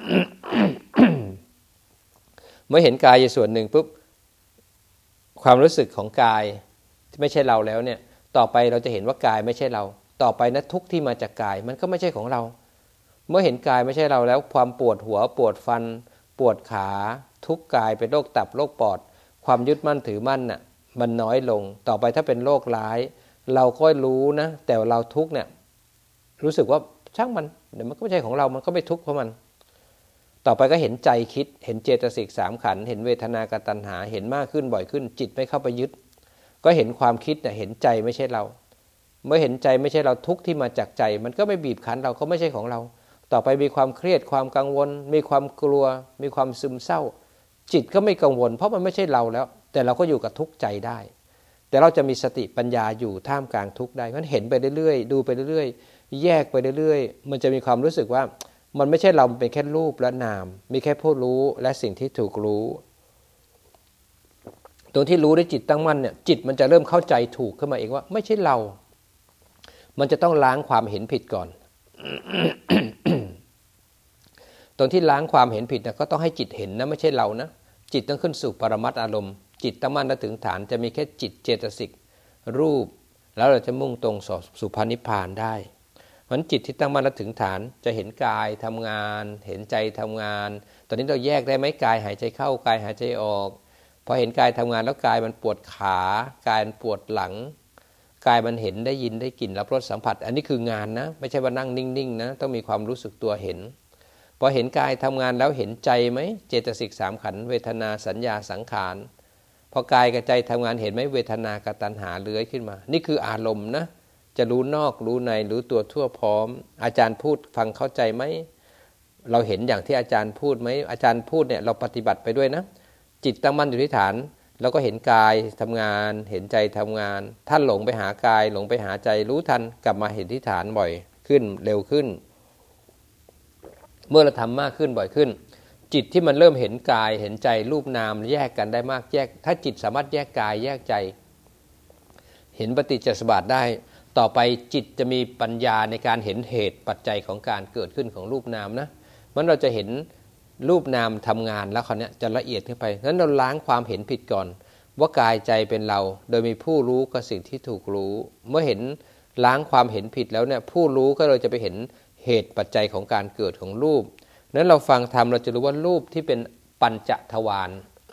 Speaker 1: เมื่อเห็นกายอยู่ส่วนหนึ่งปุ๊บความรู้สึกของกายที่ไม่ใช่เราแล้วเนี่ยต่อไปเราจะเห็นว่ากายไม่ใช่เราต่อไปนะทุกข์ที่มาจากกายมันก็ไม่ใช่ของเราเมื่อเห็นกายไม่ใช่เราแล้วความปวดหัวปวดฟันปวดขาทุกข์กายเป็นโรคตับโรคปอดความยึดมั่นถือมั่นน่ะมันน้อยลงต่อไปถ้าเป็นโรคร้ายเราก็รู้นะแต่เราทุกข์เนี่ยรู้สึกว่าช่างมันเดี๋ยวมันก็ไม่ใช่ของเรามันก็ไม่ทุกข์เพราะมันต่อไปก็เห็นใจคิดเห็นเจตสิก3ขันธ์เห็นเวทนากับตัณหาเห็นมากขึ้นบ่อยขึ้นจิตไม่เข้าไปยึดก็เห็นความคิดเนี่ยเห็นใจไม่ใช่เราเมื่อเห็นใจไม่ใช่เราทุกข์ที่มาจากใจมันก็ไม่บีบคั้นเราก็ไม่ใช่ของเราต่อไปมีความเครียดความกังวลมีความกลัวมีความซึมเศร้าจิตก็ไม่กังวลเพราะมันไม่ใช่เราแล้วแต่เราก็อยู่กับทุกข์ใจได้แต่เราจะมีสติปัญญาอยู่ท่ามกลางทุกข์ได้งั้นเห็นไปเรื่อยๆดูไปเรื่อยๆแยกไปเรื่อยๆมันจะมีความรู้สึกว่ามันไม่ใช่เราเป็นแค่รูปและนามมีแค่ผู้รู้และสิ่งที่ถูกรู้ตรงที่รู้ด้วยจิตตั้งมั่นเนี่ยจิตมันจะเริ่มเข้าใจถูกขึ้นมาเองว่าไม่ใช่เรามันจะต้องล้างความเห็นผิดก่อน ตรงที่ล้างความเห็นผิดนะก็ต้องให้จิตเห็นนะไม่ใช่เรานะจิตต้องขึ้นสู่ปรมัตถ์อารมณ์จิตตั้งมั่นและถึงฐานจะมีแค่จิตเจตสิกรูปแล้วเราจะมุ่งตรงสู่พระนิพพานได้เพราะฉะนั้นจิตที่ตั้งมั่นและถึงฐานจะเห็นกายทำงานเห็นใจทำงานตอนนี้เราแยกได้ไหมกายหายใจเข้ากายหายใจออกพอเห็นกายทำงานแล้วกายมันปวดขากายมันปวดหลังกายมันเห็นได้ยินได้กลิ่นรับรสสัมผัสอันนี้คืองานนะไม่ใช่ว่านั่งนิ่งๆนะต้องมีความรู้สึกตัวเห็นพอเห็นกายทำงานแล้วเห็นใจไหมเจตสิก3ขันธ์เวทนาสัญญาสังขารพอกายกับใจทำงานเห็นไหมเวทนากับตัณหาเลื้อยขึ้นมานี่คืออารมณ์นะจะรู้นอกรู้ในรู้ตัวทั่วพร้อมอาจารย์พูดฟังเข้าใจไหมเราเห็นอย่างที่อาจารย์พูดไหมอาจารย์พูดเนี่ยเราปฏิบัติไปด้วยนะจิตตั้งมั่นอยู่ที่ฐานเราก็เห็นกายทำงานเห็นใจทำงานท่านหลงไปหากายหลงไปหาใจรู้ทันกลับมาเห็นที่ฐานบ่อยขึ้นเร็วขึ้นเมื่อเราทำมากขึ้นบ่อยขึ้นจิตที่มันเริ่มเห็นกายเห็นใจรูปนามแยกกันได้มากแยกถ้าจิตสามารถแยกกายแยกใจเห็นปฏิจจสมุปบาทได้ต่อไปจิตจะมีปัญญาในการเห็นเหตุปัจจัยของการเกิดขึ้นของรูปนามนะมันเราจะเห็นรูปนามทำงานแล้วคราวนี้จะละเอียดขึ้นไปงั้นเราล้างความเห็นผิดก่อนว่ากายใจเป็นเราโดยมีผู้รู้กับสิ่งที่ถูกรู้เมื่อเห็นล้างความเห็นผิดแล้วเนี่ยผู้รู้ก็เลยจะไปเห็นเหตุปัจจัยของการเกิดของรูปนั้นเราฟังธรรมเราจะรู้ว่ารูปที่เป็นปัญจทวาร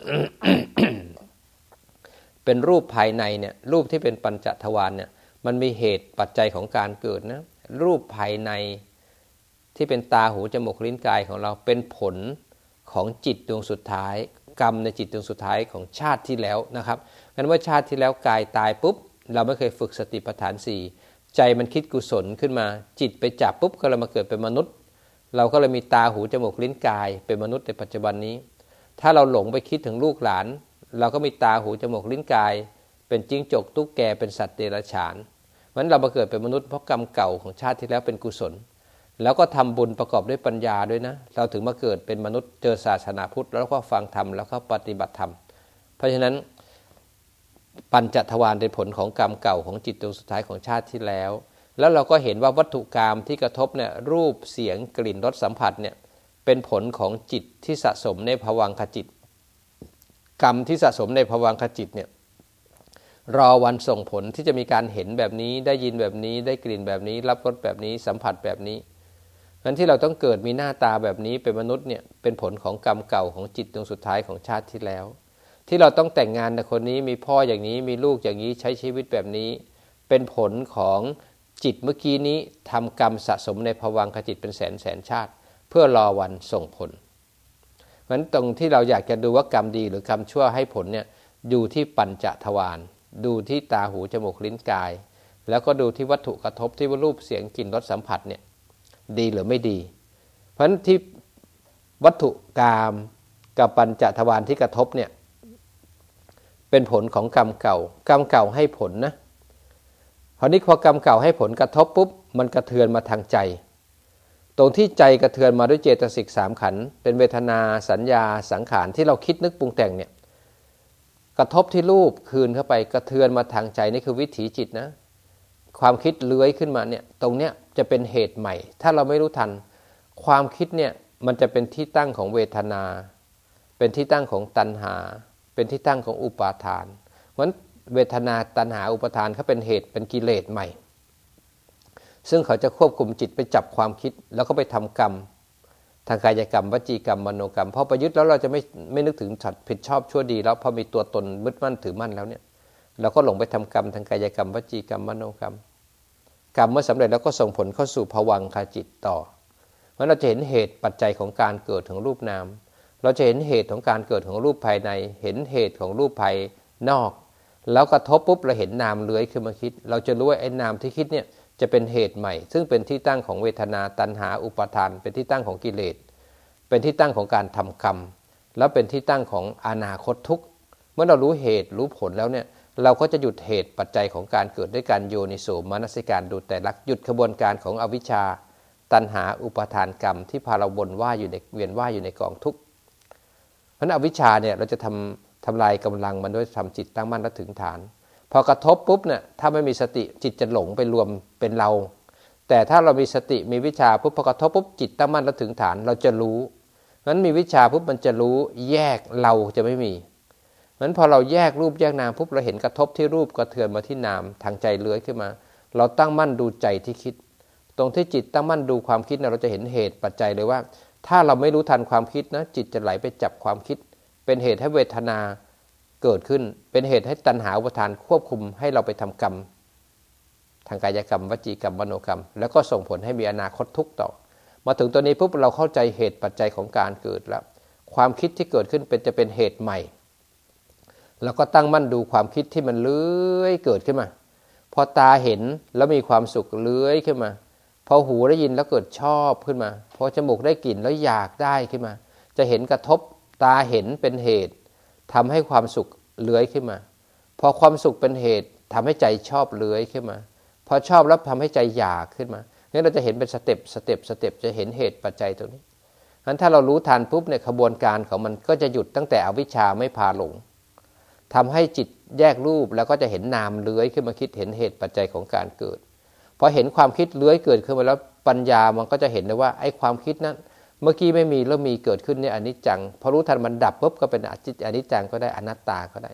Speaker 1: เป็นรูปภายในเนี่ยรูปที่เป็นปัญจทวารเนี่ยมันมีเหตุปัจจัยของการเกิดนะรูปภายในที่เป็นตาหูจมูกลิ้นกายของเราเป็นผลของจิตดวงสุดท้ายกรรมในจิตดวงสุดท้ายของชาติที่แล้วนะครับงั้นเมื่อชาติที่แล้วกายตายปุ๊บเราไม่เคยฝึกสติปัฏฐาน4ใจมันคิดกุศลขึ้นมาจิตไปจับปุ๊บก็เลยมาเกิดเป็นมนุษย์เราก็เลยมีตาหูจมูกลิ้นกายเป็นมนุษย์ในปัจจุบันนี้ถ้าเราหลงไปคิดถึงลูกหลานเราก็มีตาหูจมูกลิ้นกายเป็นจิ้งจกตุ๊กแกเป็นสัตว์เดรัจฉานเพราะฉะนั้นเรามาเกิดเป็นมนุษย์เพราะกรรมเก่าของชาติที่แล้วเป็นกุศลแล้วก็ทำบุญประกอบด้วยปัญญาด้วยนะเราถึงมาเกิดเป็นมนุษย์เจอศาสนาพุทธแล้วก็ฟังธรรมแล้วก็ปฏิบัติธรรมเพราะฉะนั้นปัญจทวารเป็นผลของกรรมเก่าของจิตดวงสุดท้ายของชาติที่แล้วแล้วเราก็เห็นว่าวัตถุกรรมที่กระทบเนี่ยรูปเสียงกลิ่นรสสัมผัสเนี่ยเป็นผลของจิตที่สะสมในภวังคจิตกรรมที่สะสมในภวังคจิตเนี่ยรอวันส่งผลที่จะมีการเห็นแบบนี้ได้ยินแบบนี้ได้กลิ่นแบบนี้รับรสแบบนี้สัมผัสแบบนี้งั้นที่เราต้องเกิดมีหน้าตาแบบนี้เป็นมนุษย์เนี่ยเป็นผลของกรรมเก่าของจิตดวงสุดท้ายของชาติที่แล้วที่เราต้องแต่งงานกับคนนี้มีพ่ออย่างนี้มีลูกอย่างนี้ใช้ชีวิตแบบนี้เป็นผลของจิตเมื่อกี้นี้ทำกรรมสะสมในภวังคจิตเป็นแสนแสนชาติเพื่อรอวันส่งผลงั้นตรงที่เราอยากจะดูว่ากรรมดีหรือกรรมชั่วให้ผลเนี่ยอยู่ที่ปัญจทวารดูที่ตาหูจมูกลิ้นกายแล้วก็ดูที่วัตถุกระทบที่ว่ารูปเสียงกลิ่นรสสัมผัสเนี่ยดีหรือไม่ดีเพราะฉะนั้นที่วัตถุกามกับปัญจทวารที่กระทบเนี่ยเป็นผลของกรรมเก่ากรรมเก่าให้ผลนะคราวนี้พอกรรมเก่าให้ผลกระทบปุ๊บมันกระเทือนมาทางใจตรงที่ใจกระเทือนมาด้วยเจตสิก3ขันธ์เป็นเวทนาสัญญาสังขารที่เราคิดนึกปรุงแต่งเนี่ยกระทบที่รูปคืนเข้าไปกระเทือนมาทางใจนี่คือวิถีจิตนะความคิดเลื้อยขึ้นมาเนี่ยตรงเนี้ยจะเป็นเหตุใหม่ถ้าเราไม่รู้ทันความคิดเนี่ยมันจะเป็นที่ตั้งของเวทนาเป็นที่ตั้งของตัณหาเป็นที่ตั้งของอุปาทานเพราะฉะนั้นเวทนาตัณหาอุปาทานเขาเป็นเหตุเป็นกิเลสใหม่ซึ่งเขาจะควบคุมจิตไปจับความคิดแล้วก็ไปทำกรรมทางกายกรรมวจีกรรมมโนกรรมพอประยุทธ์แล้วเราจะไม่นึกถึงผิดชอบชั่วดีแล้วพอมีตัวตนยึดมั่นถือมั่นแล้วเนี่ยเราก็หลงไปทำกรรมทางกายกรรมวจีกรรมมโนกรรมกรรมเมื่อสำเร็จแล้วก็ส่งผลเข้าสู่ภวังคจิตต่อเพราะเราจะเห็นเหตุปัจจัยของการเกิดของรูปนามเราจะเห็นเหตุของการเกิดของรูปภายในเห็นเหตุของรูปภายนอกแล้วกระทบปุ๊บเราเห็นนามเลื้อยขึ้นมาคิดเราจะรู้ว่าไอ้นามที่คิดเนี่ยจะเป็นเหตุใหม่ซึ่งเป็นที่ตั้งของเวทนาตัณหาอุปาทานเป็นที่ตั้งของกิเลสเป็นที่ตั้งของการทำกรรมแล้วเป็นที่ตั้งของอนาคตทุกข์เมื่อเรารู้เหตุรู้ผลแล้วเนี่ยเราก็จะหยุดเหตุปัจจัยของการเกิดด้วยการโยนิโสมนสิการดูแต่ลักหยุดกระบวนการของอวิชชาตัณหาอุปาทานกรรมที่พาเราวนว่ายอยู่ในเวียนว่ายอยู่ในกองทุกข์เพราะอวิชชาเนี่ยเราจะทำลายกำลังมันด้วยทำจิตตั้งมั่นและถึงฐานพอกระทบปุ๊บเนี่ยถ้าไม่มีสติจิตจะหลงไปรวมเป็นเราแต่ถ้าเรามีสติมีวิชาปุ๊บพอกระทบปุ๊บจิตตั้งมั่นและถึงฐานเราจะรู้งั้นมีวิชาปุ๊บมันจะรู้แยกเราจะไม่มีงั้นพอเราแยกรูปแยกนามปุ๊บเราเห็นกระทบที่รูปกระเทือนมาที่นามทางใจเลื้อยขึ้นมาเราตั้งมั่นดูใจที่คิดตรงที่จิตตั้งมั่นดูความคิดนะเราจะเห็นเหตุปัจจัยเลยว่าถ้าเราไม่รู้ทันความคิดนะจิตจะไหลไปจับความคิดเป็นเหตุให้เวทนาเกิดขึ้นเป็นเหตุให้ตัณหาอุปาทานควบคุมให้เราไปทำกรรมทางกายกรรมวจีกรรมมโนกรรมแล้วก็ส่งผลให้มีอนาคตทุกข์ต่อมาถึงตัวนี้ปุ๊บเราเข้าใจเหตุปัจจัยของการเกิดแล้วความคิดที่เกิดขึ้นจะเป็นเหตุใหม่แล้วก็ตั้งมั่นดูความคิดที่มันเลื้อยเกิดขึ้นมาพอตาเห็นแล้วมีความสุขเลื้อยขึ้นมาพอหูได้ยินแล้วเกิดชอบขึ้นมาพอจมูกได้กลิ่นแล้วอยากได้ขึ้นมาจะเห็นกระทบตาเห็นเป็นเหตุทำให้ความสุขเลื้อยขึ้นมาพอความสุขเป็นเหตุทำให้ใจชอบเลื้อยขึ้นมาพอชอบแล้วทำให้ใจอยากขึ้นมางั้นเราจะเห็นเป็นสเต็ปจะเห็นเหตุปัจจัยตรงนี้งั้นถ้าเรารู้ทันปุ๊บเนี่ยขบวนการของมันก็จะหยุดตั้งแต่อวิชชาไม่พาหลงทำให้จิตแยกรูปแล้วก็จะเห็นนามเลื้อยขึ้นมาคิดเห็นเหตุปัจจัยของการเกิดพอเห็นความคิดเลื้อยเกิดขึ้นมาแล้วปัญญามันก็จะเห็นได้ว่าไอ้ความคิดนั้นเมื่อกี้ไม่มีแล้วมีเกิดขึ้นเนี่ยอนิจจังพอรู้ทันมันดับปุ๊บก็เป็นอนิจจังก็ได้อนัตตาก็ได้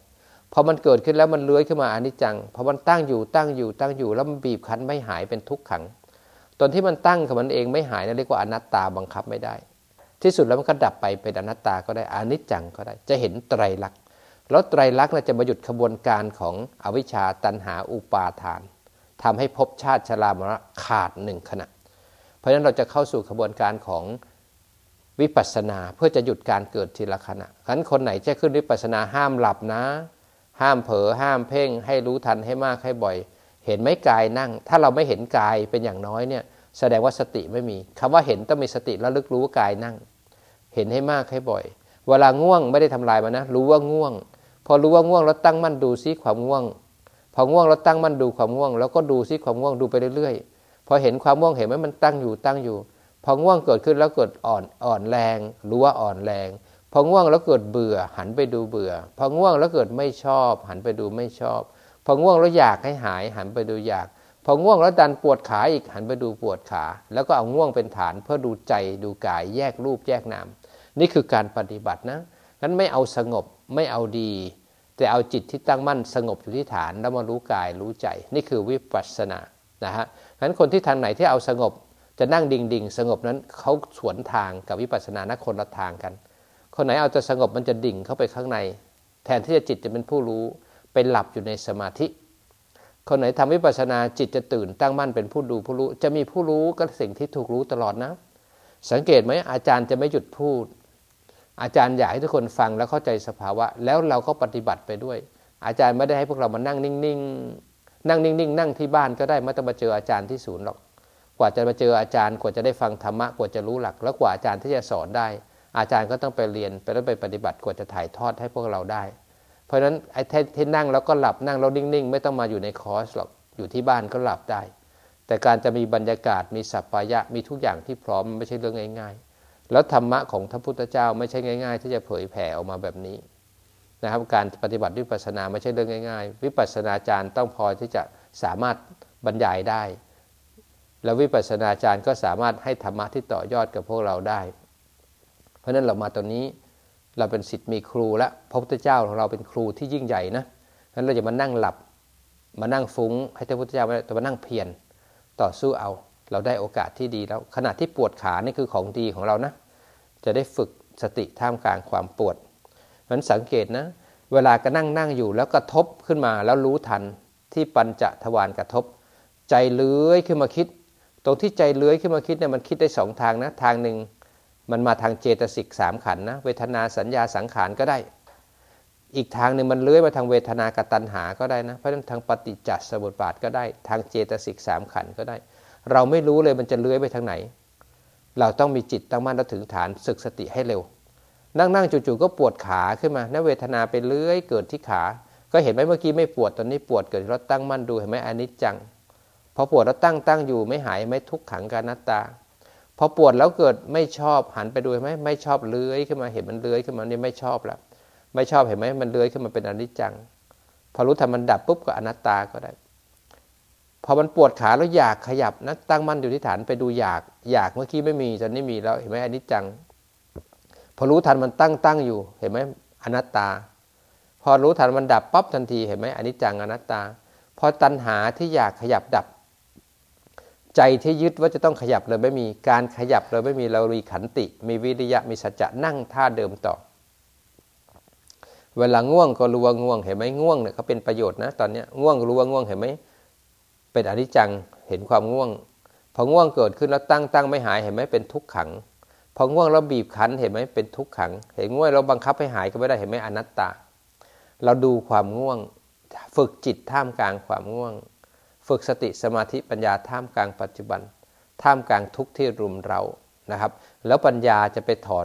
Speaker 1: พอมันเกิดขึ้นแล้วมันเลื้อยขึ้นมาอนิจจังพอมันตั้งอยู่แล้วมันบีบคั้นไม่หายเป็นทุกขังตอนที่มันตั้งกับมันเองไม่หายนั่นเรียกว่าอนัตตาบังคับไม่ได้ที่สุดแล้วมันก็ดับไปเป็นอนัตตาก็ได้อนิจจังก็ได้จะเห็นไตรลักษณ์แล้วไตรลักษณ์จะมาหยุดขบวนการของอวิชชาตัณหาอุปาทานทำให้ภพชาติชรามรณะขาดหนึ่งขณะเพราะฉะนั้นเราจะเข้าสู่ขบวนการของวิปัสสนาเพื่อจะหยุดการเกิดทีละขณะงั้นคนไหนจะขึ้นวิปัสสนาห้ามหลับนะห้ามเผลอห้ามเพ่งให้รู้ทันให้มากให้บ่อยเห็นไหมกายนั่งถ้าเราไม่เห็นกายเป็นอย่างน้อยเนี่ยแสดงว่าสติไม่มีคำว่าเห็นต้องมีสติระลึกรู้กายนั่งเห็นให้มากให้บ่อยเวลาง่วงไม่ได้ทำลายมันนะรู้ว่าง่วงพอรู้ว่าง่วงแล้วตั้งมั่นดูซิความง่วงพอง่วงแล้วตั้งมั่นดูความง่วงแล้วก็ดูซิความง่วงดูไปเรื่อยๆพอเห็นความง่วงเห็นไหมมันตั้งอยู่พอง่วงเกิดขึ้นแล้วเกิดอ่อนแรงรู้ว่าอ่อนแรงพอง่วงแล้วเกิดเบื่อหันไปดูเบื่อพอง่วงแล้วเกิดไม่ชอบหันไปดูไม่ชอบพอง่วงแล้วอยากให้หายหันไปดูอยากพอง่วงแล้วดันปวดขาอีกหันไปดูปวดขาแล้วก็เอาง่วงเป็นฐานเพื่อดูใจดูกายแยกรูปแยกนามนี่คือการปฏิบัตินะงั้นไม่เอาสงบไม่เอาดีแต่เอาจิตที่ตั้งมั่นสงบอยู่ที่ฐานแล้วมารู้กายรู้ใจนี่คือวิปัสสนานะฮะงั้นคนที่ทางไหนที่เอาสงบจะนั่งดิ่งสงบนั้นเขาสวนทางกับวิปัสสนานะคนละทางกันคนไหนเอาแต่สงบมันจะดิ่งเข้าไปข้างในแทนที่จะจิตจะเป็นผู้รู้เป็นหลับอยู่ในสมาธิคนไหนทำวิปัสสนาจิตจะตื่นตั้งมั่นเป็นผู้ดูผู้รู้จะมีผู้รู้ก็สิ่งที่ถูกรู้ตลอดนะสังเกตไหมอาจารย์จะไม่หยุดพูดอาจารย์อยากให้ทุกคนฟังแล้วเข้าใจสภาวะแล้วเราก็ปฏิบัติไปด้วยอาจารย์ไม่ได้ให้พวกเรามานั่งนิ่งๆนั่งที่บ้านก็ได้ไม่ต้องมาเจออาจารย์ที่ศูนย์หรอกกว่าจะมาเจออาจารย์กว่าจะได้ฟังธรรมะกว่าจะรู้หลักแล้วกว่าอาจารย์ที่จะสอนได้อาจารย์ก็ต้องไปเรียนไปปฏิบัติกว่าจะถ่ายทอดให้พวกเราได้เพราะฉะนั้นไอ้ที่นั่งแล้วก็หลับนั่งแล้วนิ่งๆไม่ต้องมาอยู่ในคอร์สหรอกอยู่ที่บ้านก็หลับได้แต่การจะมีบรรยากาศมีสัพพายะมีทุกอย่างที่พร้อมไม่ใช่เรื่องง่ายๆแล้วธรรมะของพระพุทธเจ้าไม่ใช่ง่ายๆที่จะเผยแผ่ออกมาแบบนี้นะครับการปฏิบัติวิปัสสนาไม่ใช่เรื่องง่ายๆวิปัสสนาจารย์ต้องพอที่จะสามารถบรรยายได้แล้ววิปัสสนาจารย์ก็สามารถให้ธรรมะที่ต่อยอดกับพวกเราได้เพราะนั้นเรามาตอนนี้เราเป็นศิษย์มีครูแล้วพระพุทธเจ้าของเราเป็นครูที่ยิ่งใหญ่นะงั้นเราจะมานั่งหลับมานั่งฟุ้งให้พระพุทธเจ้าจะมานั่งเพียรต่อสู้เอาเราได้โอกาสที่ดีแล้วขณะที่ปวดขานี่คือของดีของเรานะจะได้ฝึกสติท่ามกลางความปวดมันสังเกตนะเวลาก็นั่งอยู่แล้วกระทบขึ้นมาแล้วรู้ทันที่ปัญจทวารกระทบใจเลื้อยขึ้นมาคิดตรงที่ใจเลื้อยขึ้นมาคิดเนี่ยมันคิดได้สองทางนะทางหนึ่งมันมาทางเจตสิก3ขันธ์นะเวทนาสัญญาสังขารก็ได้อีกทางหนึ่งมันเลื้อยมาทางเวทนากับตัณหาก็ได้นะเพราะฉะนั้นทางปฏิจจสมุปบาทก็ได้ทางเจตสิก3ขันธ์ก็ได้เราไม่รู้เลยมันจะเลื้อยไปทางไหนเราต้องมีจิตตั้งมั่นแล้วถึงฐานฝึกสติให้เร็วนั่งจู่ๆก็ปวดขาขึ้นมานะเวทนาไปเลื้อยเกิดที่ขาก็เห็นไหมเมื่อกี้ไม่ปวดตอนนี้ปวดเกิดแล้วตั้งมั่นดูเห็นไหมอนิจจังพอปวดแล้วตั้งอยู่ไม่หายไม่ทุกขังอนัตตาพอปวดแล้วเกิดไม่ชอบหันไปดูเห็นไหมไม่ชอบเลื้อยขึ้นมาเห็นมันเลื้อยขึ้นมานี่ไม่ชอบแล้วไม่ชอบเห็นไหมมันเลื้อยขึ้นมาเป็นอนิจจังพอรู้ทันมันดับปุ๊บก็อนัตตาก็ได้พอมันปวดขาแล้วอยากขยับนะตั้งมั่นอยู่ที่ฐานไปดูอยากเมื่อกี้ไม่มีตอนนี้มีแล้วเห็นไหมอนิจจังพอรู้ทันมันตั้งอยู่เห็นไหมอนัตตาพอรู้ทันมันดับปั๊บทันทีเห็นไหมอนิจจังอนัตตาพอตัณหาที่อยากขยับดับใจที่ยึดว่าจะต้องขยับเลยไม่มีการขยับเลยไม่มีเรามีขันติมีวิริยะมีสัจจะนั่งท่าเดิมต่อเวลาง่วงก็รู้ว่าง่วงเห็นไหมง่วงเนี่ยเขาเป็นประโยชน์นะตอนนี้ง่วงรู้ว่าง่วงเห็นไหมเป็นอนิจจังเห็นความง่วงพอง่วงเกิดขึ้นแล้วตั้งไม่หายเห็นไหมเป็นทุกขังพอง่วงแล้วบีบคั้นเห็นไหมเป็นทุกขังเห็นง่วงเราบังคับให้หายก็ไม่ได้เห็นไหมอนัตตาเราดูความง่วงฝึกจิตท่ามกลางความง่วงฝึกสติสมาธิปัญญาท่ามกลางปัจจุบันท่ามกลางทุกข์ที่รุมเรานะครับแล้วปัญญาจะไปถอน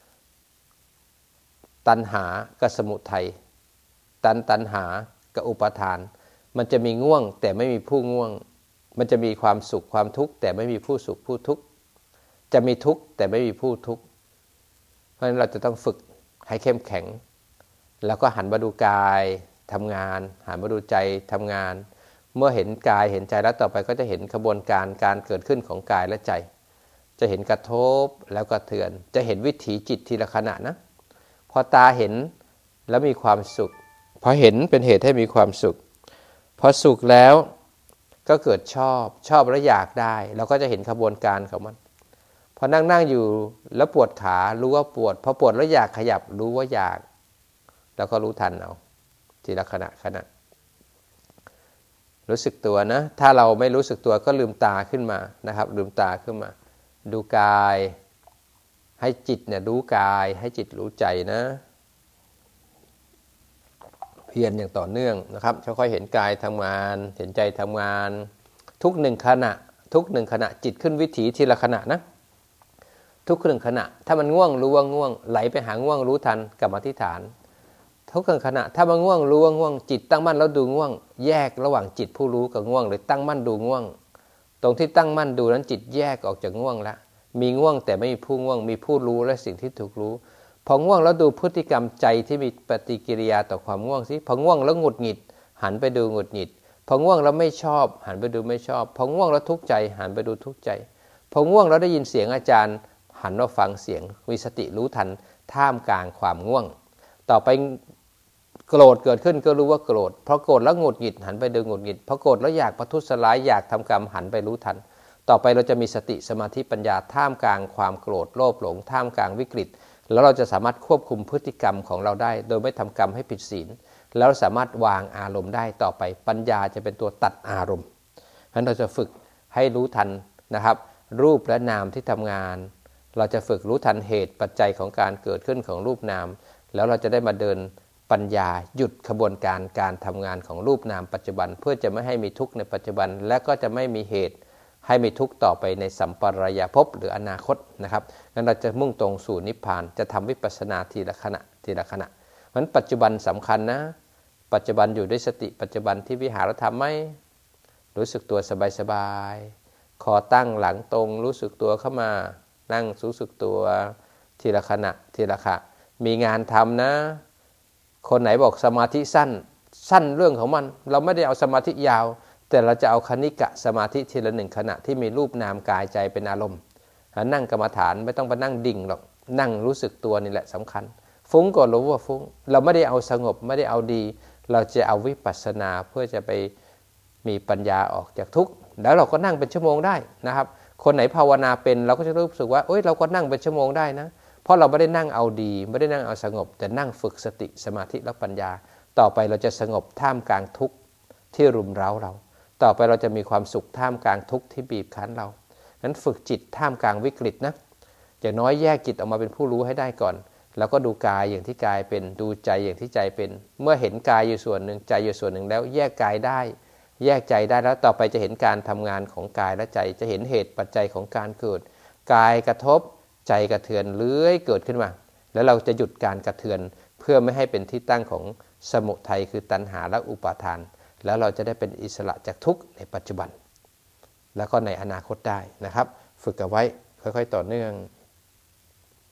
Speaker 1: ตัณหากับสมุทัยตัณหากับอุปาทานมันจะมีง่วงแต่ไม่มีผู้ง่วงมันจะมีความสุขความทุกข์แต่ไม่มีผู้สุขผู้ทุกข์จะมีทุกข์แต่ไม่มีผู้ทุกข์เพราะฉะนั้นเราจะต้องฝึกให้เข้มแข็งแล้วก็หันมาดูกายทำงานหันมาดูใจทำงานเมื่อเห็นกายเห็นใจแล้วต่อไปก็จะเห็นกระบวนการการเกิดขึ้นของกายและใจจะเห็นกระทบแล้วก็เทือนจะเห็นวิถีจิตทีละขณะนะพอตาเห็นแล้วมีความสุขพอเห็นเป็นเหตุให้มีความสุขพอสุขแล้วก็เกิดชอบแล้วอยากได้เราก็จะเห็นขบวนการของมันพอนั่งอยู่แล้วปวดขารู้ว่าปวดพอปวดแล้วอยากขยับรู้ว่าอยากแล้วก็รู้ทันเอาทีละขณะรู้สึกตัวนะถ้าเราไม่รู้สึกตัวก็ลืมตาขึ้นมานะครับลืมตาขึ้นมาดูกายให้จิตเนี่ยรู้กายให้จิตรู้ใจนะเพียรอย่างต่อเนื่องนะครับค่อยๆเห็นกายทำงานเห็นใจทำงานทุกหนึ่งขณะจิตขึ้นวิถีทีละขณะนะทุกหนึ่งขณะถ้ามันง่วงรู้ว่าง่วงไหลไปหาง่วงรู้ทันกลับมาที่ฐานทุกหนึ่งขณะถ้ามันง่วงรู้ว่าง่วงจิตตั้งมั่นแล้วดูง่วงแยกระหว่างจิตผู้รู้กับง่วงหรือตั้งมั่นดูง่วงตรงที่ตั้งมั่นดูนั้นจิตแยกออกจากง่วงแล้วมีง่วงแต่ไม่มีผู้ง่วงมีผู้รู้และสิ่งที่ถูกรู้พอง่วงแล้วดูพฤติกรรมใจที่มีปฏิกิริยาต่อความง่วงสิพอง่วงแล้วหงุดหงิดหันไปดูหงุดหงิดพอง่วงแล้วไม่ชอบหันไปดูไม่ชอบพอง่วงแล้วทุกข์ใจหันไปดูทุกข์ใจพอง่วงแล้วได้ยินเสียงอาจารย์หันมาฟังเสียงมีสติรู้ทันท่ามกลางความง่วงต่อไปโกรธเกิดขึ้นก็รู้ว่าโกรธพอโกรธแล้วหงุดหงิดหันไปดูหงุดหงิดพอโกรธแล้วอยากประทุษร้ายอยากทำกรรมหันไปรู้ทันต่อไปเราจะมีสติสมาธิปัญญาท่ามกลางความโกรธโลภหลงท่ามกลางวิกฤตแล้วเราจะสามารถควบคุมพฤติกรรมของเราได้โดยไม่ทำกรรมให้ผิดศีลแล้วสามารถวางอารมณ์ได้ต่อไปปัญญาจะเป็นตัวตัดอารมณ์ฉะนั้นเราจะฝึกให้รู้ทันนะครับรูปและนามที่ทำงานเราจะฝึกรู้ทันเหตุปัจจัยของการเกิดขึ้นของรูปนามแล้วเราจะได้มาเดินปัญญาหยุดขบวนการทำงานของรูปนามปัจจุบันเพื่อจะไม่ให้มีทุกข์ในปัจจุบันและก็จะไม่มีเหตุให้มีทุกข์ต่อไปในสัมปรายภพหรืออนาคตนะครับงั้นเราจะมุ่งตรงสู่นิพพานจะทำวิปัสสนาทีละขณะเพราะฉะนั้นปัจจุบันสำคัญนะปัจจุบันอยู่ด้วยสติปัจจุบันที่วิหารธรรมไหมรู้สึกตัวสบายๆคอตั้งหลังตรงรู้สึกตัวเข้ามานั่งรู้สึกตัวทีละขณะมีงานทำนะคนไหนบอกสมาธิสั้นเรื่องของมันเราไม่ได้เอาสมาธิยาวแต่เราจะเอาคณิกะสมาธิทีละหนึ่งขณะที่มีรูปนามกายใจเป็นอารมณ์นั่งกรรมฐานไม่ต้องไปนั่งดิ่งหรอกนั่งรู้สึกตัวนี่แหละสำคัญฟุ้งก็รู้ว่าฟุ้งเราไม่ได้เอาสงบไม่ได้เอาดีเราจะเอาวิปัสสนาเพื่อจะไปมีปัญญาออกจากทุกข์แล้วเราก็นั่งเป็นชั่วโมงได้นะครับคนไหนภาวนาเป็นเราก็จะรู้สึกว่าเราก็นั่งเป็นชั่วโมงได้นะเพราะเราไม่ได้นั่งเอาดีไม่ได้นั่งเอาสงบแต่นั่งฝึกสติสมาธิและปัญญาต่อไปเราจะสงบท่ามกลางทุกข์ที่รุมเร้าเราต่อไปเราจะมีความสุขท่ามกลางทุกข์ที่บีบคั้นเรานั้นฝึกจิตท่ามกลางวิกฤตนะอย่างน้อยแยกจิตออกมาเป็นผู้รู้ให้ได้ก่อนแล้วก็ดูกายอย่างที่กายเป็นดูใจอย่างที่ใจเป็นเมื่อเห็นกายอยู่ส่วนหนึ่งใจอยู่ส่วนหนึ่งแล้วแยกกายได้แยกใจได้แล้วต่อไปจะเห็นการทำงานของกายและใจจะเห็นเหตุปัจจัยของการเกิดกายกระทบใจกระเทือนเลื้อยเกิดขึ้นมาแล้วเราจะหยุดการกระเทือนเพื่อไม่ให้เป็นที่ตั้งของสมุทัยคือตัณหาและอุปาทานแล้วเราจะได้เป็นอิสระจากทุกข์ในปัจจุบันแล้วก็ในอนาคตได้นะครับฝึกเอาไว้ค่อยๆต่อเนื่อง